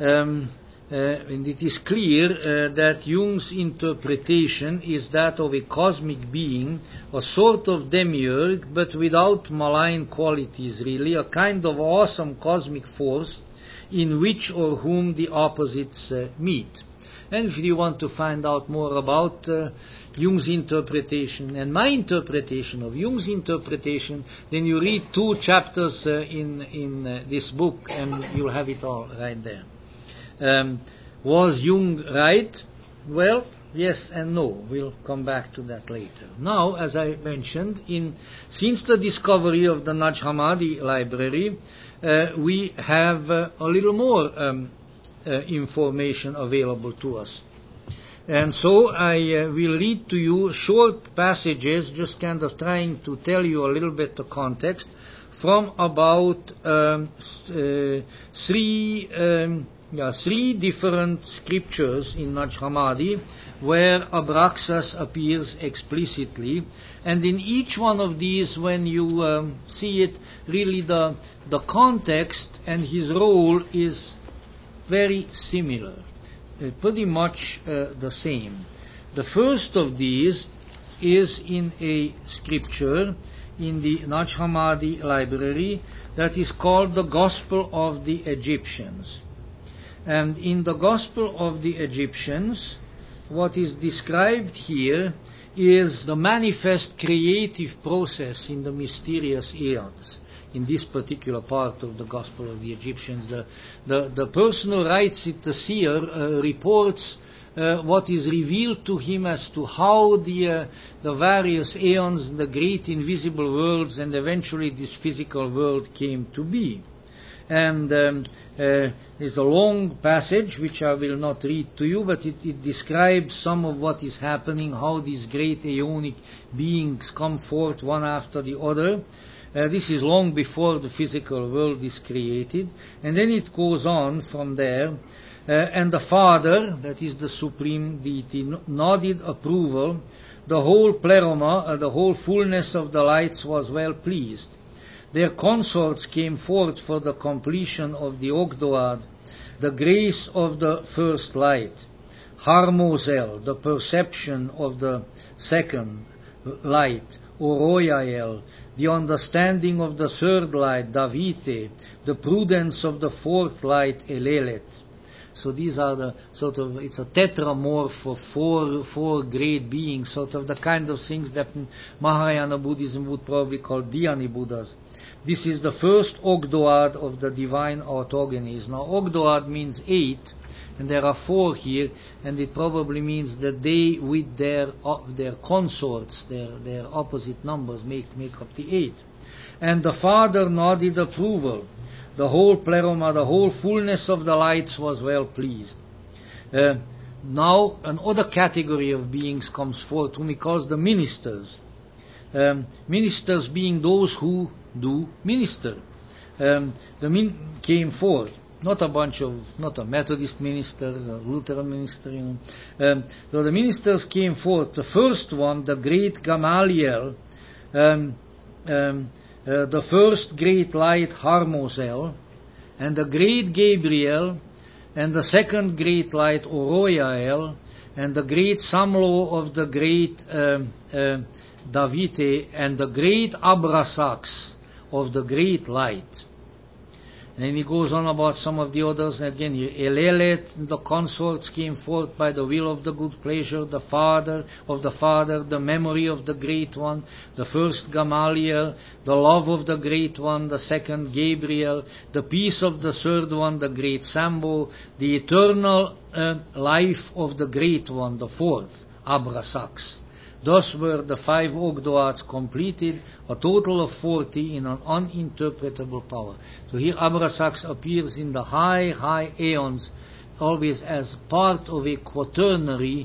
it is clear that Jung's interpretation is that of a cosmic being, a sort of demiurge, but without malign qualities, really, a kind of awesome cosmic force in which or whom the opposites meet. And if you want to find out more about Jung's interpretation and my interpretation of Jung's interpretation, then you read 2 chapters in this book and you'll have it all right there. Was Jung right? Well, yes and no. We'll come back to that later. Now, as I mentioned, since the discovery of the Naj Hammadi library, we have a little more information available to us. And so I will read to you short passages, just kind of trying to tell you a little bit the context, from about three different scriptures in Naj Hammadi where Abraxas appears explicitly. And in each one of these, when you see it, really the context and his role is very similar, pretty much the same. The first of these is in a scripture in the Naj Hammadi library that is called the Gospel of the Egyptians. And in the Gospel of the Egyptians, what is described here is the manifest creative process in the mysterious eons. In this particular part of the Gospel of the Egyptians, the person who writes it, the seer, reports what is revealed to him as to how the various aeons, the great invisible worlds, and eventually this physical world came to be. And there's a long passage which I will not read to you, but it describes some of what is happening, how these great aeonic beings come forth one after the other. This is long before the physical world is created. And then it goes on from there. And the Father, that is the Supreme Deity, nodded approval. The whole pleroma, the whole fullness of the lights was well pleased. Their consorts came forth for the completion of the Ogdoad, the grace of the first light. Harmozel, the perception of the second light. Oroyael, the understanding of the third light, Davithe, the prudence of the fourth light, Elelet. So these are the sort of, it's a tetramorph of four great beings, sort of the kind of things that Mahayana Buddhism would probably call Dhyani Buddhas. This is the first Ogdoad of the divine orthogonies. Now Ogdoad means 8, and there are 4 here, and it probably means that they with their consorts, their opposite numbers make up the 8. And the Father nodded approval. The whole pleroma, the whole fullness of the lights was well pleased. Now another category of beings comes forth, whom he calls the ministers. Ministers being those who do minister. Came forth. Not a Methodist minister, a Lutheran minister, So the ministers came forth. The first one, the great Gamaliel, the first great light Harmozel, and the great Gabriel, and the second great light Oroyael, and the great Samlo of the great Davite, and the great Abrasax of the great light. And then he goes on about some of the others. Again, Elelet, the consorts came forth by the will of the good pleasure, the Father, the memory of the Great One, the first Gamaliel, the love of the Great One, the second Gabriel, the peace of the third one, the great Sambo, the eternal life of the Great One, the fourth, Abrasax. Thus were the 5 Ogdoads completed, a total of 40 in an uninterpretable power. So here Abrasax appears in the high aeons, always as part of a quaternary,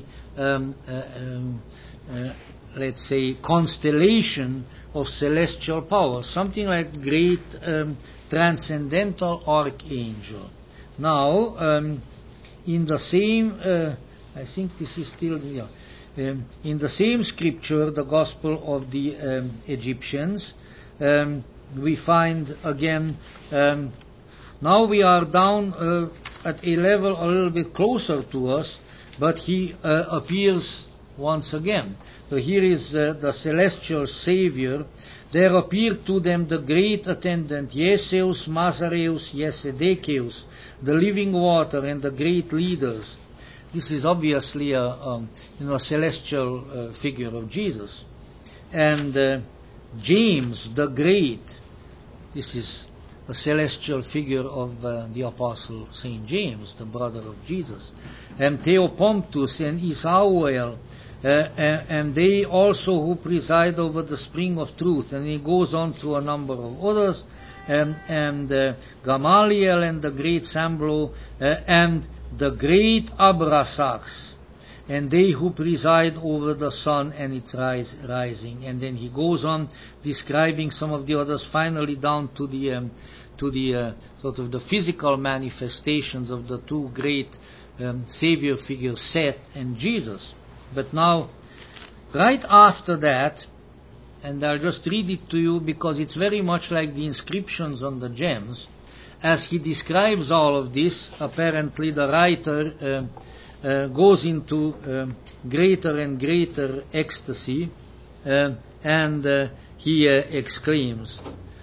let's say, constellation of celestial power, something like great transcendental archangel. Now, in the same, I think this is still, in the same scripture, the Gospel of the Egyptians, we find again, now we are down at a level a little bit closer to us, but he appears once again. So here is the celestial Savior. There appeared to them the great attendant, Yeseus, Mazareus, Yesedekeus, the living water, and the great leaders. This is obviously a celestial figure of Jesus. And James the Great, this is a celestial figure of the Apostle St. James, the brother of Jesus. And Theopomptus and Isauel, and they also who preside over the spring of truth. And he goes on through a number of others, and Gamaliel and the great Samblo, and the great Abrasax, and they who preside over the sun and its rising. And then he goes on describing some of the others, finally down to the sort of the physical manifestations of the 2 great Savior figures, Seth and Jesus. But now, right after that, and I'll just read it to you because it's very much like the inscriptions on the gems. As he describes all of this, apparently the writer goes into greater and greater ecstasy, and he exclaims,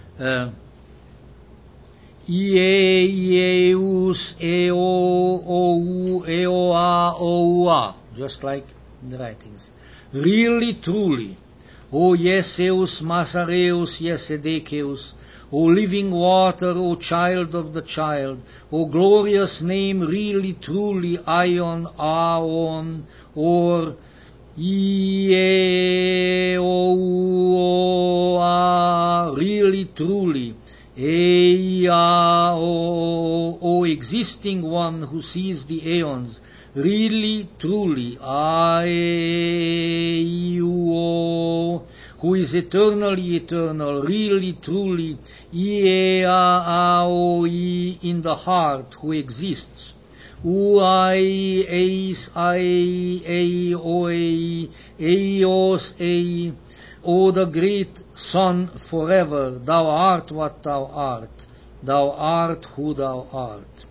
Ieus eo ou eoa oua, just like the writings. Really, truly, O Yeseus, Mazareus, Yesedekeus, O living water, O child of the child, O glorious name, really, truly, Ion, Aon, or Ie, O, really, truly, Eia, O existing one who sees the aeons, really, truly, Aeuo, who is eternally eternal, really, truly, Ieaoi, in the heart, who exists. Uai, eis, ai, oi, eios, ei, O the great Son forever, thou art what thou art, thou art who thou art.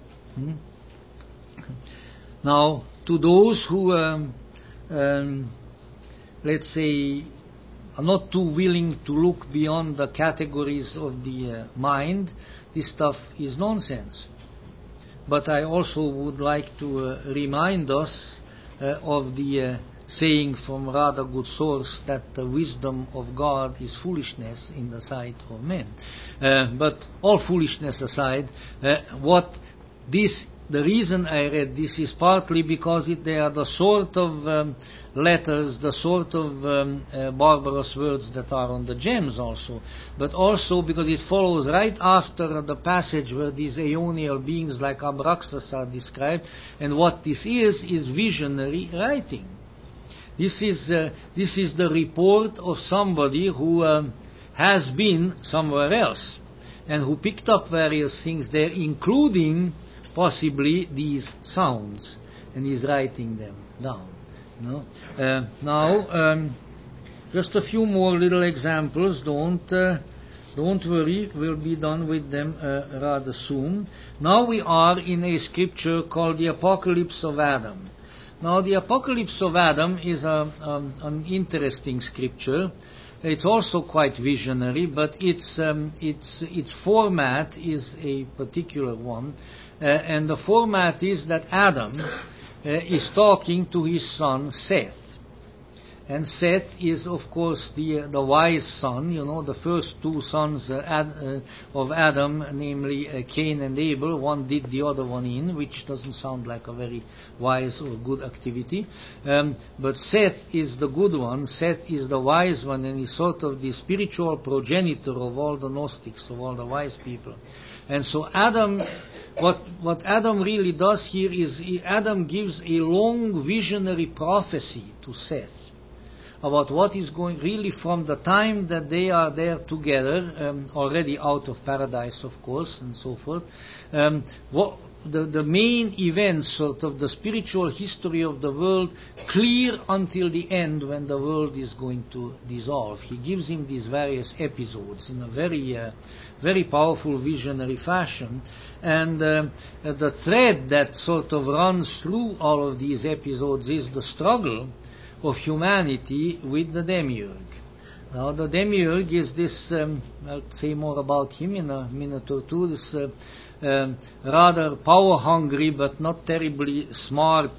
Now, to those who, let's say, are not too willing to look beyond the categories of the mind, this stuff is nonsense. But I also would like to remind us of the saying from rather good source that the wisdom of God is foolishness in the sight of men. But all foolishness aside, the reason I read this is partly because they are the sort of letters, the sort of barbarous words that are on the gems also, but also because it follows right after the passage where these aeonial beings like Abraxas are described, and what this is visionary writing. This is the report of somebody who has been somewhere else and who picked up various things there, including possibly these sounds, and he's writing them down. No? Now, just a few more little examples. Don't worry, we'll be done with them rather soon. Now we are in a scripture called the Apocalypse of Adam. Now, the Apocalypse of Adam is an interesting scripture. It's also quite visionary, but its format is a particular one. And the format is that Adam is talking to his son Seth. And Seth is, of course, the wise son, the first two sons of Adam, namely Cain and Abel. One did the other one in, which doesn't sound like a very wise or good activity. But Seth is the good one. Seth is the wise one, and he's sort of the spiritual progenitor of all the Gnostics, of all the wise people. And so Adam, what Adam really does here is Adam gives a long visionary prophecy to Seth about what is going really from the time that they are there together, already out of paradise, of course, and so forth. What the main events, sort of the spiritual history of the world, clear until the end when the world is going to dissolve. He gives him these various episodes in a very powerful visionary fashion. And the thread that sort of runs through all of these episodes is the struggle of humanity with the demiurge. Now, the demiurge is this, I'll say more about him in a minute or two, this rather power-hungry but not terribly smart,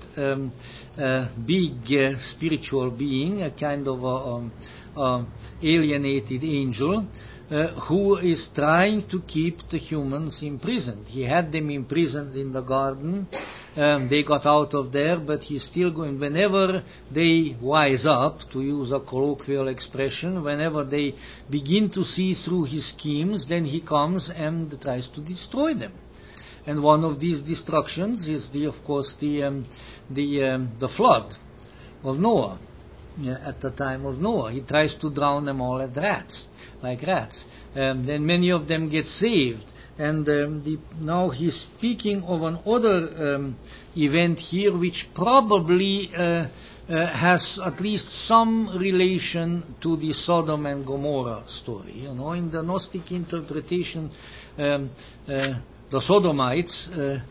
big spiritual being, a kind of alienated angel, who is trying to keep the humans imprisoned. He had them imprisoned in the garden. They got out of there, but he's still going. Whenever they wise up, to use a colloquial expression, whenever they begin to see through his schemes, then he comes and tries to destroy them. And one of these destructions is, of course, the flood of Noah. At the time of Noah, he tries to drown them all like rats. Then many of them get saved. And now he's speaking of another event here, which probably has at least some relation to the Sodom and Gomorrah story. In the Gnostic interpretation, the Sodomites,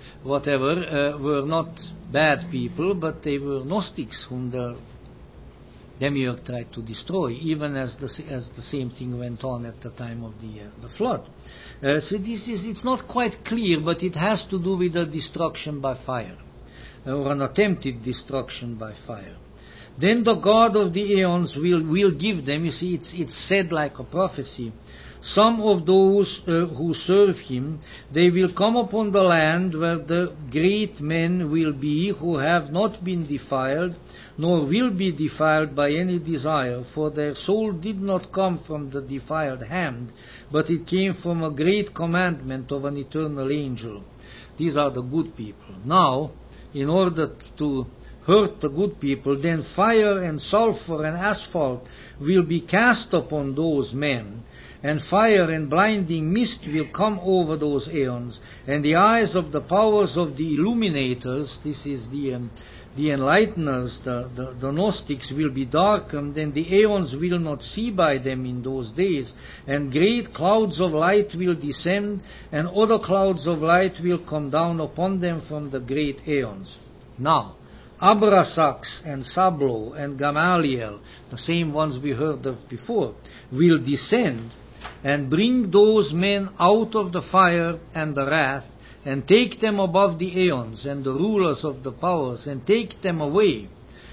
were not bad people, but they were Gnostics whom the demiurge tried to destroy, even as the same thing went on at the time of the flood. So it's not quite clear, but it has to do with a destruction by fire, or an attempted destruction by fire. Then the God of the aeons will give them, you see, it's said like a prophecy, some of those who serve him. They will come upon the land where the great men will be, who have not been defiled, nor will be defiled by any desire, for their soul did not come from the defiled hand, but it came from a great commandment of an eternal angel. These are the good people. Now, in order to hurt the good people, then fire and sulfur and asphalt will be cast upon those men, and fire and blinding mist will come over those aeons, and the eyes of the powers of the illuminators, this is the enlighteners, the Gnostics, will be darkened, and the aeons will not see by them in those days, and great clouds of light will descend, and other clouds of light will come down upon them from the great aeons. Now, Abrasax and Sablo and Gamaliel, the same ones we heard of before, will descend and bring those men out of the fire and the wrath, and take them above the aeons and the rulers of the powers, and take them away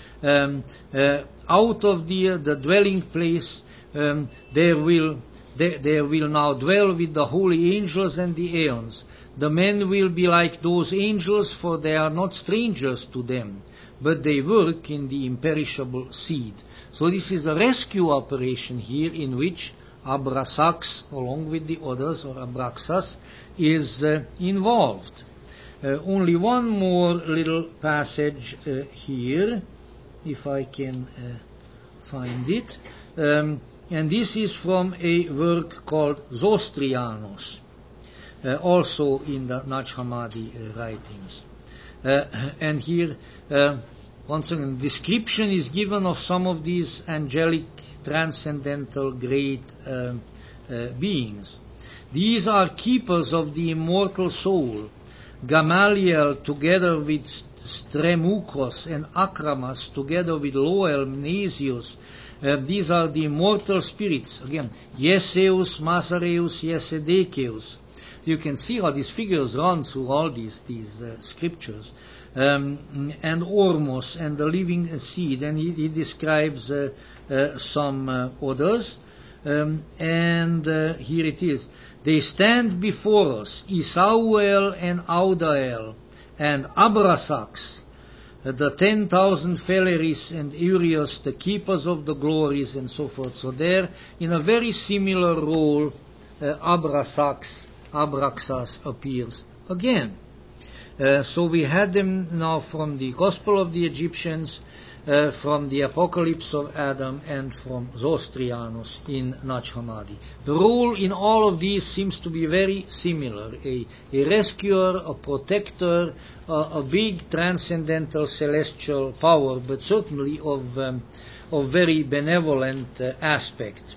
out of the dwelling place. There will now dwell with the holy angels and the aeons. The men will be like those angels, for they are not strangers to them, but they work in the imperishable seed. So this is a rescue operation here, in which Abrasax, along with the others, or Abraxas, is involved. Only one more little passage here, if I can find it. And this is from a work called Zostrianos, also in the Nag Hammadi writings. And here, once again, description is given of some of these angelic, transcendental, great beings. These are keepers of the immortal soul. Gamaliel, together with Stremuchos, and Akramas, together with Loel, Mnesius, these are the immortal spirits. Again, Yeseus, Masareus, Yesedekeus. You can see how these figures run through all these scriptures. And Ormos, and the living seed. And he describes some others. And here it is. They stand before us, Isauel and Audael, and Abrasax, the 10,000 Phaleris and Urios, the keepers of the glories, and so forth. So there, in a very similar role, Abraxas appears again. So we had them now from the Gospel of the Egyptians, from the Apocalypse of Adam, and from Zostrianos in Nag Hammadi. The role in all of these seems to be very similar. A rescuer, a protector, a big transcendental celestial power, but certainly of very benevolent aspect.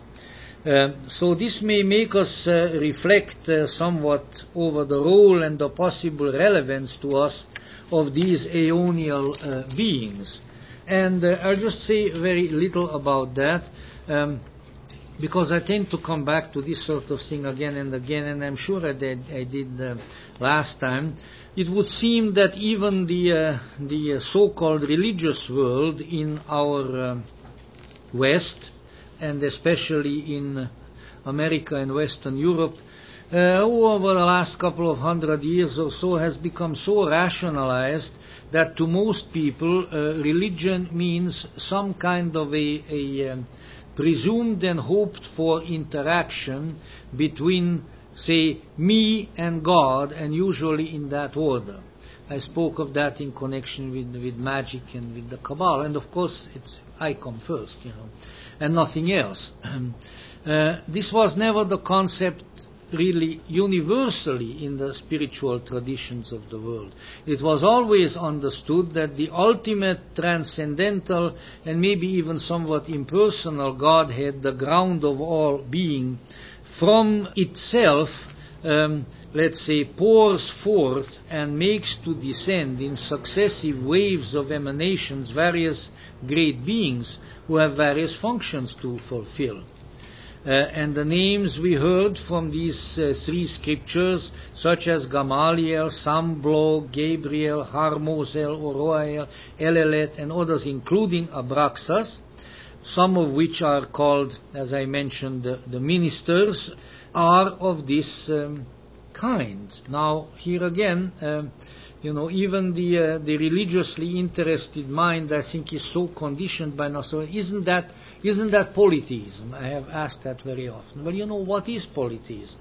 So this may make us reflect somewhat over the role and the possible relevance to us of these aeonial beings. And I'll just say very little about that, because I tend to come back to this sort of thing again and again, and I'm sure I did last time. It would seem that even the so-called religious world in our West, and especially in America and Western Europe, over the last couple of 100 years or so, has become so rationalized that to most people religion means some kind of a presumed and hoped for interaction between, say, me and God, and usually in that order. I spoke of that in connection with magic and with the Kabbalah, and of course I come first, and nothing else. This was never the concept really universally in the spiritual traditions of the world. It was always understood that the ultimate transcendental and maybe even somewhat impersonal Godhead, the ground of all being, from itself, let's say, pours forth and makes to descend in successive waves of emanations various great beings who have various functions to fulfill. And the names we heard from these three scriptures, such as Gamaliel, Samblo, Gabriel, Harmozel, Oroael, Elelet, and others, including Abraxas, some of which are called, as I mentioned, the ministers, are of this kind. Now, here again, even the religiously interested mind, I think, is so conditioned by now. So isn't that polytheism? I have asked that very often. Well, what is polytheism?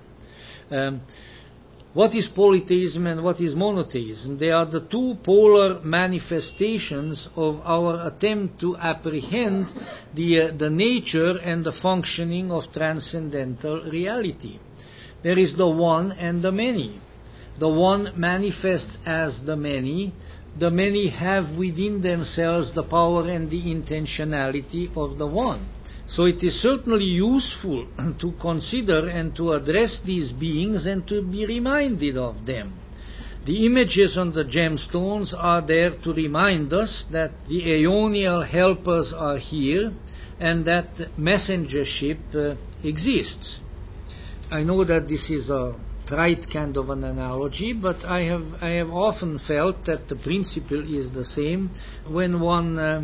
What is polytheism and what is monotheism? They are the two polar manifestations of our attempt to apprehend the nature and the functioning of transcendental reality. There is the one and the many. The one manifests as the many. The many have within themselves the power and the intentionality of the one. So it is certainly useful to consider and to address these beings and to be reminded of them. The images on the gemstones are there to remind us that the aeonial helpers are here and that messengership exists. I know that this is a trite kind of an analogy, but I have often felt that the principle is the same when one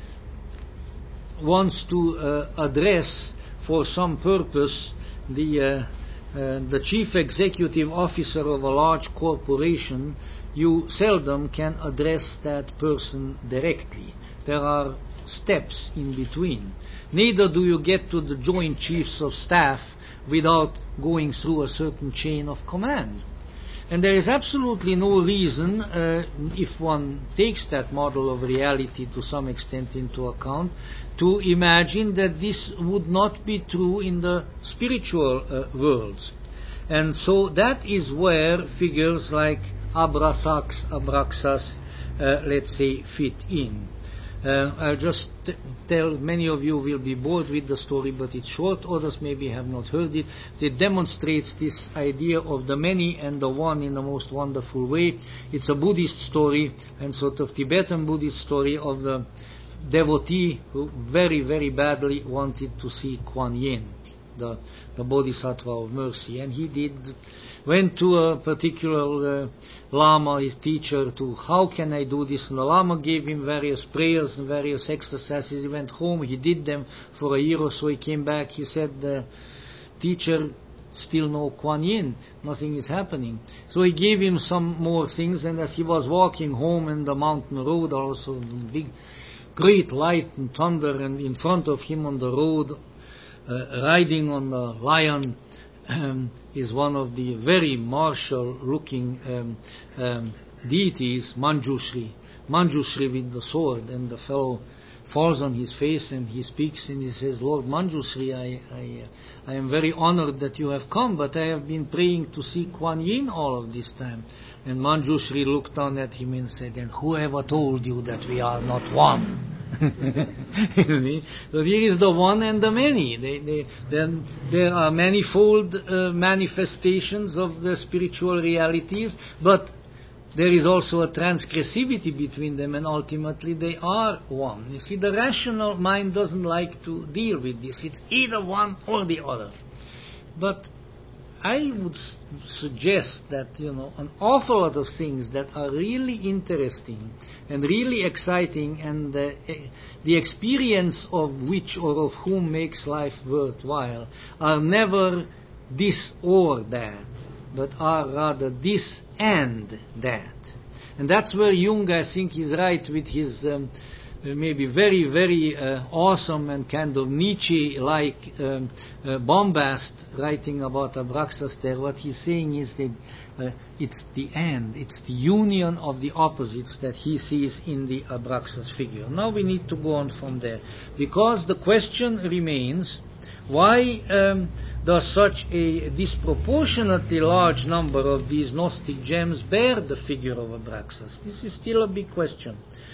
wants to address for some purpose the chief executive officer of a large corporation. You seldom can address that person directly. There are steps in between. Neither do you get to the Joint Chiefs of Staff without going through a certain chain of command. And there is absolutely no reason, if one takes that model of reality to some extent into account, to imagine that this would not be true in the spiritual worlds. And so that is where figures like Abrasax, Abraxas, let's say, fit in. I'll just tell, many of you will be bored with the story, but it's short, others maybe have not heard it. It demonstrates this idea of the many and the one in the most wonderful way. It's a Buddhist story, and sort of Tibetan Buddhist story of the devotee who very, very badly wanted to see Kuan Yin, the Bodhisattva of mercy. And he went to a particular Lama, his teacher, to how can I do this? And the Lama gave him various prayers and various exercises. He went home, he did them for a year or so, he came back, he said, teacher, still no Kuan Yin, nothing is happening. So he gave him some more things, and as he was walking home in the mountain road, also big, great light and thunder, and in front of him on the road, riding on the lion, is one of the very martial-looking deities, Manjushri with the sword, and the fellow falls on his face and he speaks and he says, Lord Manjushri, I am very honored that you have come, but I have been praying to see Kuan Yin all of this time. And Manjushri looked down at him and said, and whoever told you that we are not one? So here is the one and the many. Then there are manifold manifestations of the spiritual realities, but there is also a transgressivity between them, and ultimately they are one. You see, the rational mind doesn't like to deal with this. It's either one or the other. But I would suggest that, an awful lot of things that are really interesting and really exciting, and the experience of which or of whom makes life worthwhile, are never this or that, but are rather this and that. And that's where Jung, I think, is right with his maybe very, very awesome and kind of Nietzsche-like bombast writing about Abraxas there. What he's saying is that it's the end, it's the union of the opposites that he sees in the Abraxas figure. Now we need to go on from there, because the question remains, why does such a disproportionately large number of these Gnostic gems bear the figure of Abraxas? This is still a big question.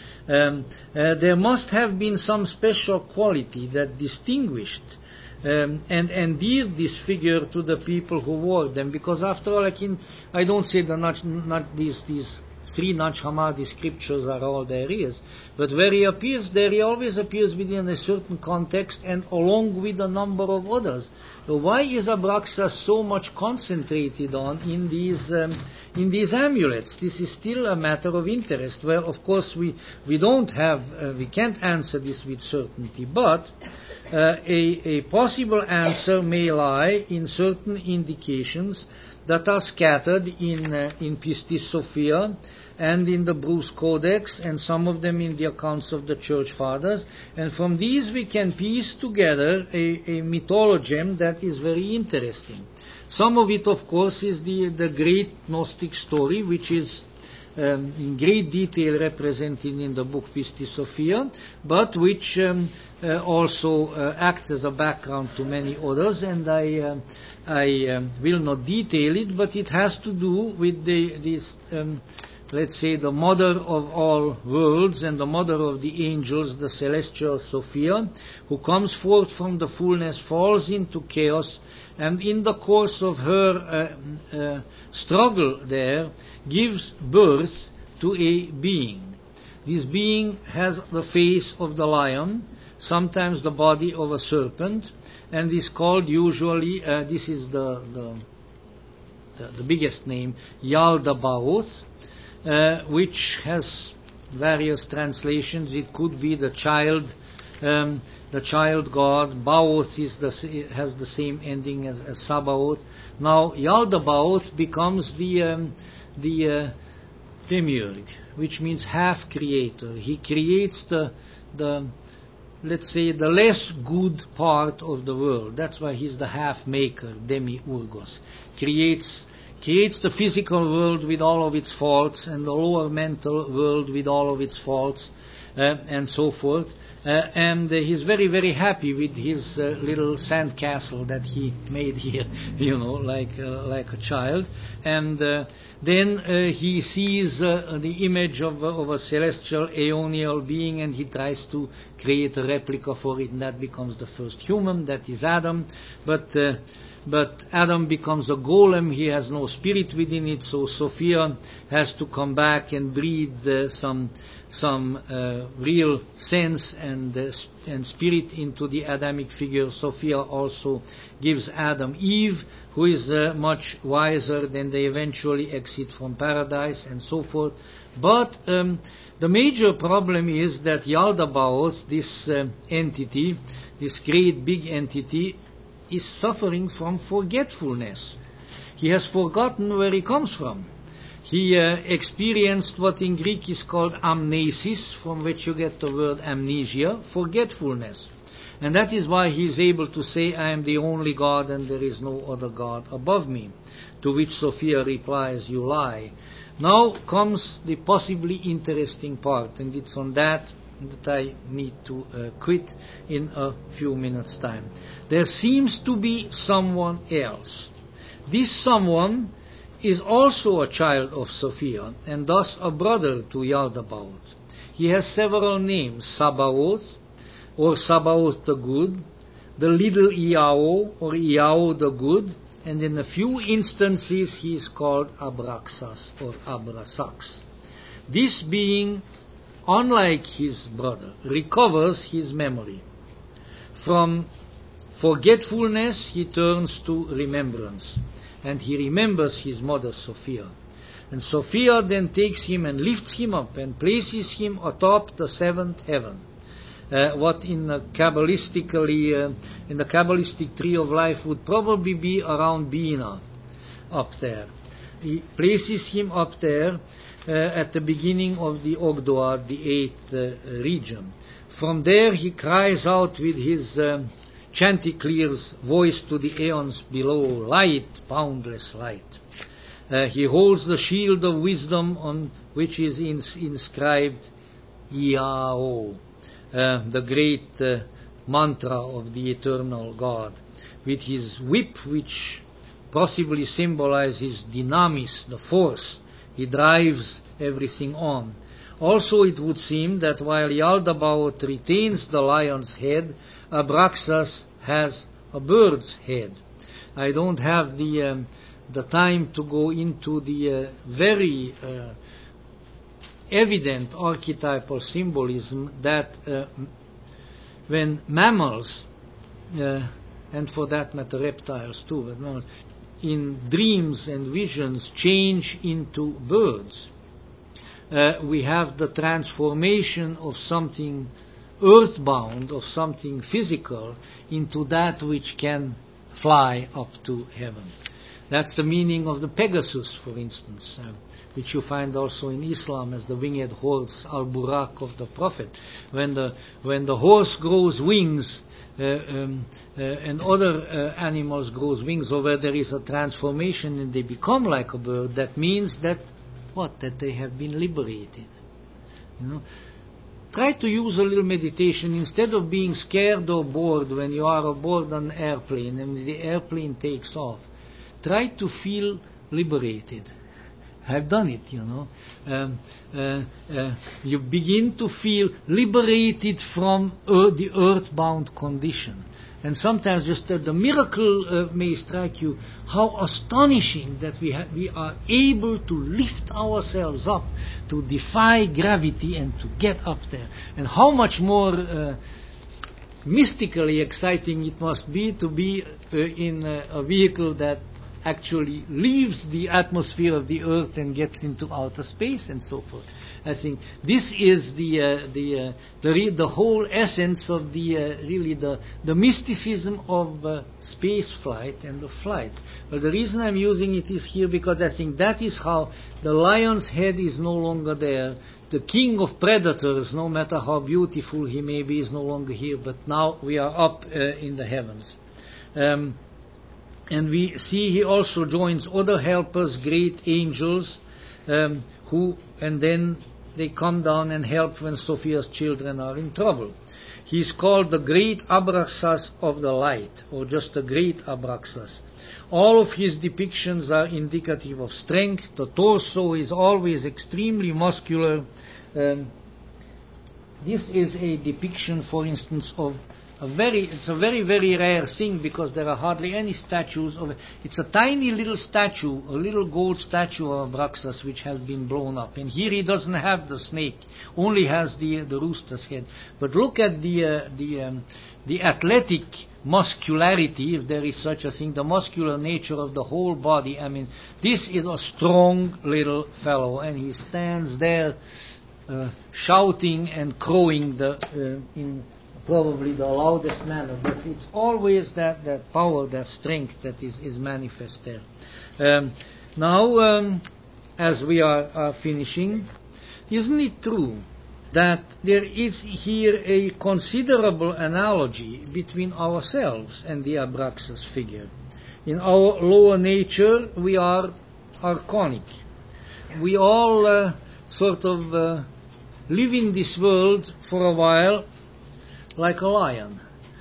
There must have been some special quality that distinguished and endeared this figure to the people who wore them, because after all, I don't say that these three Nag Hammadi scriptures are all there is, but where he appears there, he always appears within a certain context and along with a number of others. So why is Abraxas so much concentrated on in these amulets? This is still a matter of interest. Well, of course, we can't answer this with certainty, but a possible answer may lie in certain indications that are scattered in Pistis Sophia and in the Bruce Codex, and some of them in the accounts of the Church Fathers. And from these we can piece together a mythologem that is very interesting. Some of it, of course, is the great Gnostic story, which is in great detail represented in the book Pistis Sophia, but which also acts as a background to many others, and I will not detail it, but it has to do with this let's say, the mother of all worlds and the mother of the angels, the celestial Sophia, who comes forth from the fullness, falls into chaos, and in the course of her struggle there, gives birth to a being. This being has the face of the lion, sometimes the body of a serpent, and is called usually, this is the biggest name, Yaldabaoth, which has various translations. It could be the child god. Baoth has the same ending as Sabaoth. Now Yaldabaoth becomes the demiurge, which means half creator. He creates the let's say the less good part of the world. That's why he's the half maker, demiurgos. Creates the physical world with all of its faults, and the lower mental world with all of its faults, and so forth. And he's very, very happy with his little sand castle that he made here, like a child. And then he sees the image of a celestial aeonial being, and he tries to create a replica for it, and that becomes the first human. That is Adam. But Adam becomes a golem. He has no spirit within it, so Sophia has to come back and breathe some real sense and spirit into the Adamic figure. Sophia also gives Adam Eve, who is much wiser. Then they eventually exit from paradise and so forth. But the major problem is that Yaldabaoth, this entity, this great big entity, is suffering from forgetfulness. He has forgotten where he comes from. He experienced what in Greek is called amnesis, from which you get the word amnesia, forgetfulness. And that is why he is able to say, I am the only God and there is no other God above me. To which Sophia replies, you lie. Now comes the possibly interesting part, and it's on that I need to quit in a few minutes' time. There seems to be someone else. This someone is also a child of Sophia, and thus a brother to Yaldabaoth. He has several names: Sabaoth, or Sabaoth the Good, the little Iao, or Iao the Good, and in a few instances he is called Abraxas, or Abrasax. This being, unlike his brother, recovers his memory. From forgetfulness he turns to remembrance, and he remembers his mother Sophia. And Sophia then takes him and lifts him up and places him atop the seventh heaven. What in the Kabbalistic tree of life would probably be around Bina, up there. He places him up there at the beginning of the Ogdoad, the 8th region. From there he cries out with his chanticleer's voice to the aeons below, light, boundless light. He holds the shield of wisdom on which is inscribed Iao, the great mantra of the eternal God, with his whip, which possibly symbolizes dynamis, the force. He drives everything on. Also, it would seem that while Yaldabaoth retains the lion's head, Abraxas has a bird's head. I don't have the time to go into the very evident archetypal symbolism that when mammals, and for that matter reptiles too, but mammals, in dreams and visions change into birds, we have the transformation of something earthbound, of something physical, into that which can fly up to heaven. That's the meaning of the Pegasus, for instance, which you find also in Islam as the winged horse, al-Burak of the Prophet. When the horse grows wings, and other animals grows wings, or where there is a transformation and they become like a bird, that means that that they have been liberated. Try to use a little meditation instead of being scared or bored when you are aboard an airplane and the airplane takes off. Try to feel liberated. have done it, you begin to feel liberated from the earthbound condition. And sometimes just the miracle may strike you, how astonishing that we are able to lift ourselves up, to defy gravity and to get up there. And how much more mystically exciting it must be to be in a vehicle that actually leaves the atmosphere of the Earth and gets into outer space and so forth. I think this is the whole essence of the mysticism of space flight and the flight. But the reason I'm using it is here because I think that is how the lion's head is no longer there. The king of predators, no matter how beautiful he may be, is no longer here. But now we are up in the heavens. And we see he also joins other helpers, great angels, who, and then they come down and help when Sophia's children are in trouble. He is called the great Abraxas of the light, or just the great Abraxas. All of his depictions are indicative of strength. The torso is always extremely muscular. This is a depiction, for instance, of it's a very, very rare thing because there are hardly any statues of it. It's a tiny little statue, a little gold statue of Abraxas which has been blown up. And here he doesn't have the snake, only has the rooster's head. But look at the athletic muscularity, if there is such a thing, the muscular nature of the whole body. I mean, this is a strong little fellow, and he stands there shouting and crowing in probably the loudest manner, but it's always that power, that strength that is manifest there. Now, as we are finishing, isn't it true that there is here a considerable analogy between ourselves and the Abraxas figure? In our lower nature, we are archonic. We all sort of live in this world for a while like a lion.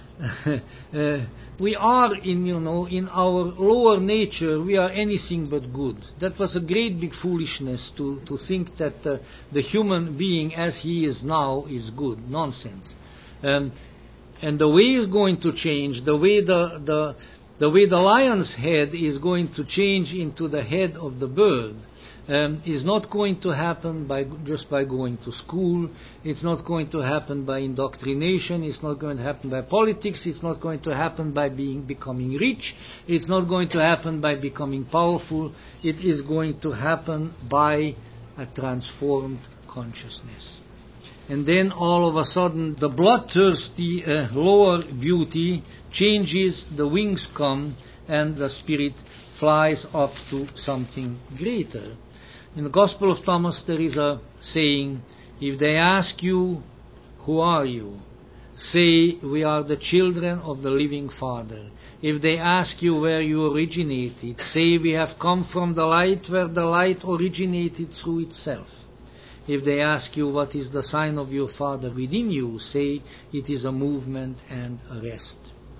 We are in our lower nature, we are anything but good. That was a great big foolishness to think that the human being as he is now is good. Nonsense. And the way is going to change, the way the lion's head is going to change into the head of the bird, is not going to happen just by going to school. It's not going to happen by indoctrination. It's not going to happen by politics. It's not going to happen by becoming rich. It's not going to happen by becoming powerful. It is going to happen by a transformed consciousness. And then all of a sudden the bloodthirsty lower beauty changes, the wings come, and the spirit flies up to something greater. In the Gospel of Thomas there is a saying, if they ask you, who are you? Say, we are the children of the living Father. If they ask you where you originated, say, we have come from the light where the light originated through itself. If they ask you what is the sign of your Father within you, say, it is a movement and a rest.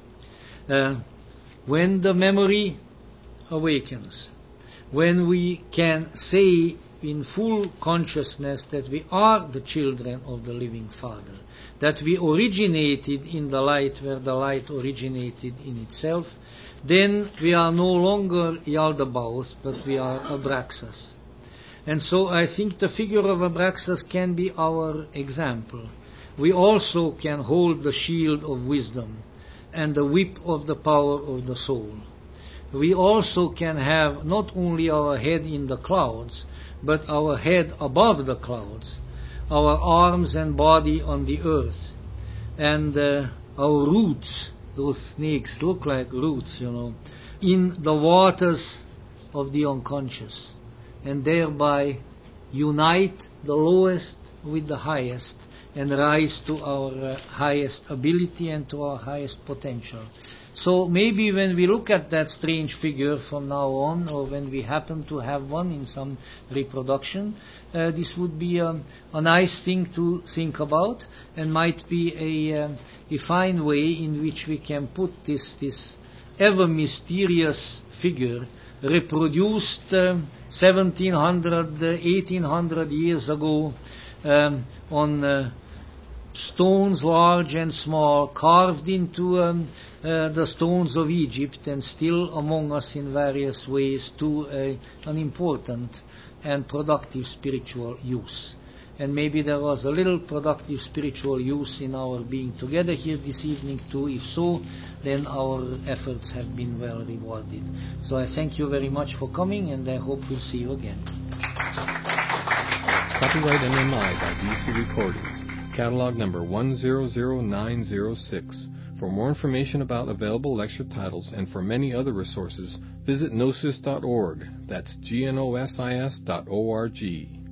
When the memory awakens, when we can say in full consciousness that we are the children of the living Father, that we originated in the light where the light originated in itself, then we are no longer Yaldabaoth, but we are Abraxas. And so I think the figure of Abraxas can be our example. We also can hold the shield of wisdom and the whip of the power of the soul. We also can have not only our head in the clouds, but our head above the clouds, our arms and body on the earth, and our roots, those snakes look like roots, in the waters of the unconscious, and thereby unite the lowest with the highest, and rise to our highest ability and to our highest potential. So maybe when we look at that strange figure from now on, or when we happen to have one in some reproduction, this would be a nice thing to think about, and might be a fine way in which we can put this ever mysterious figure reproduced 1700, 1800 years ago on stones large and small, carved into the stones of Egypt, and still among us in various ways to an important and productive spiritual use. And maybe there was a little productive spiritual use in our being together here this evening too. If so, then our efforts have been well rewarded. So I thank you very much for coming, and I hope we'll see you again. Copyright MMI by DC Recordings. Catalog number 100906. For more information about available lecture titles and for many other resources, visit gnosis.org. That's gnosis.org.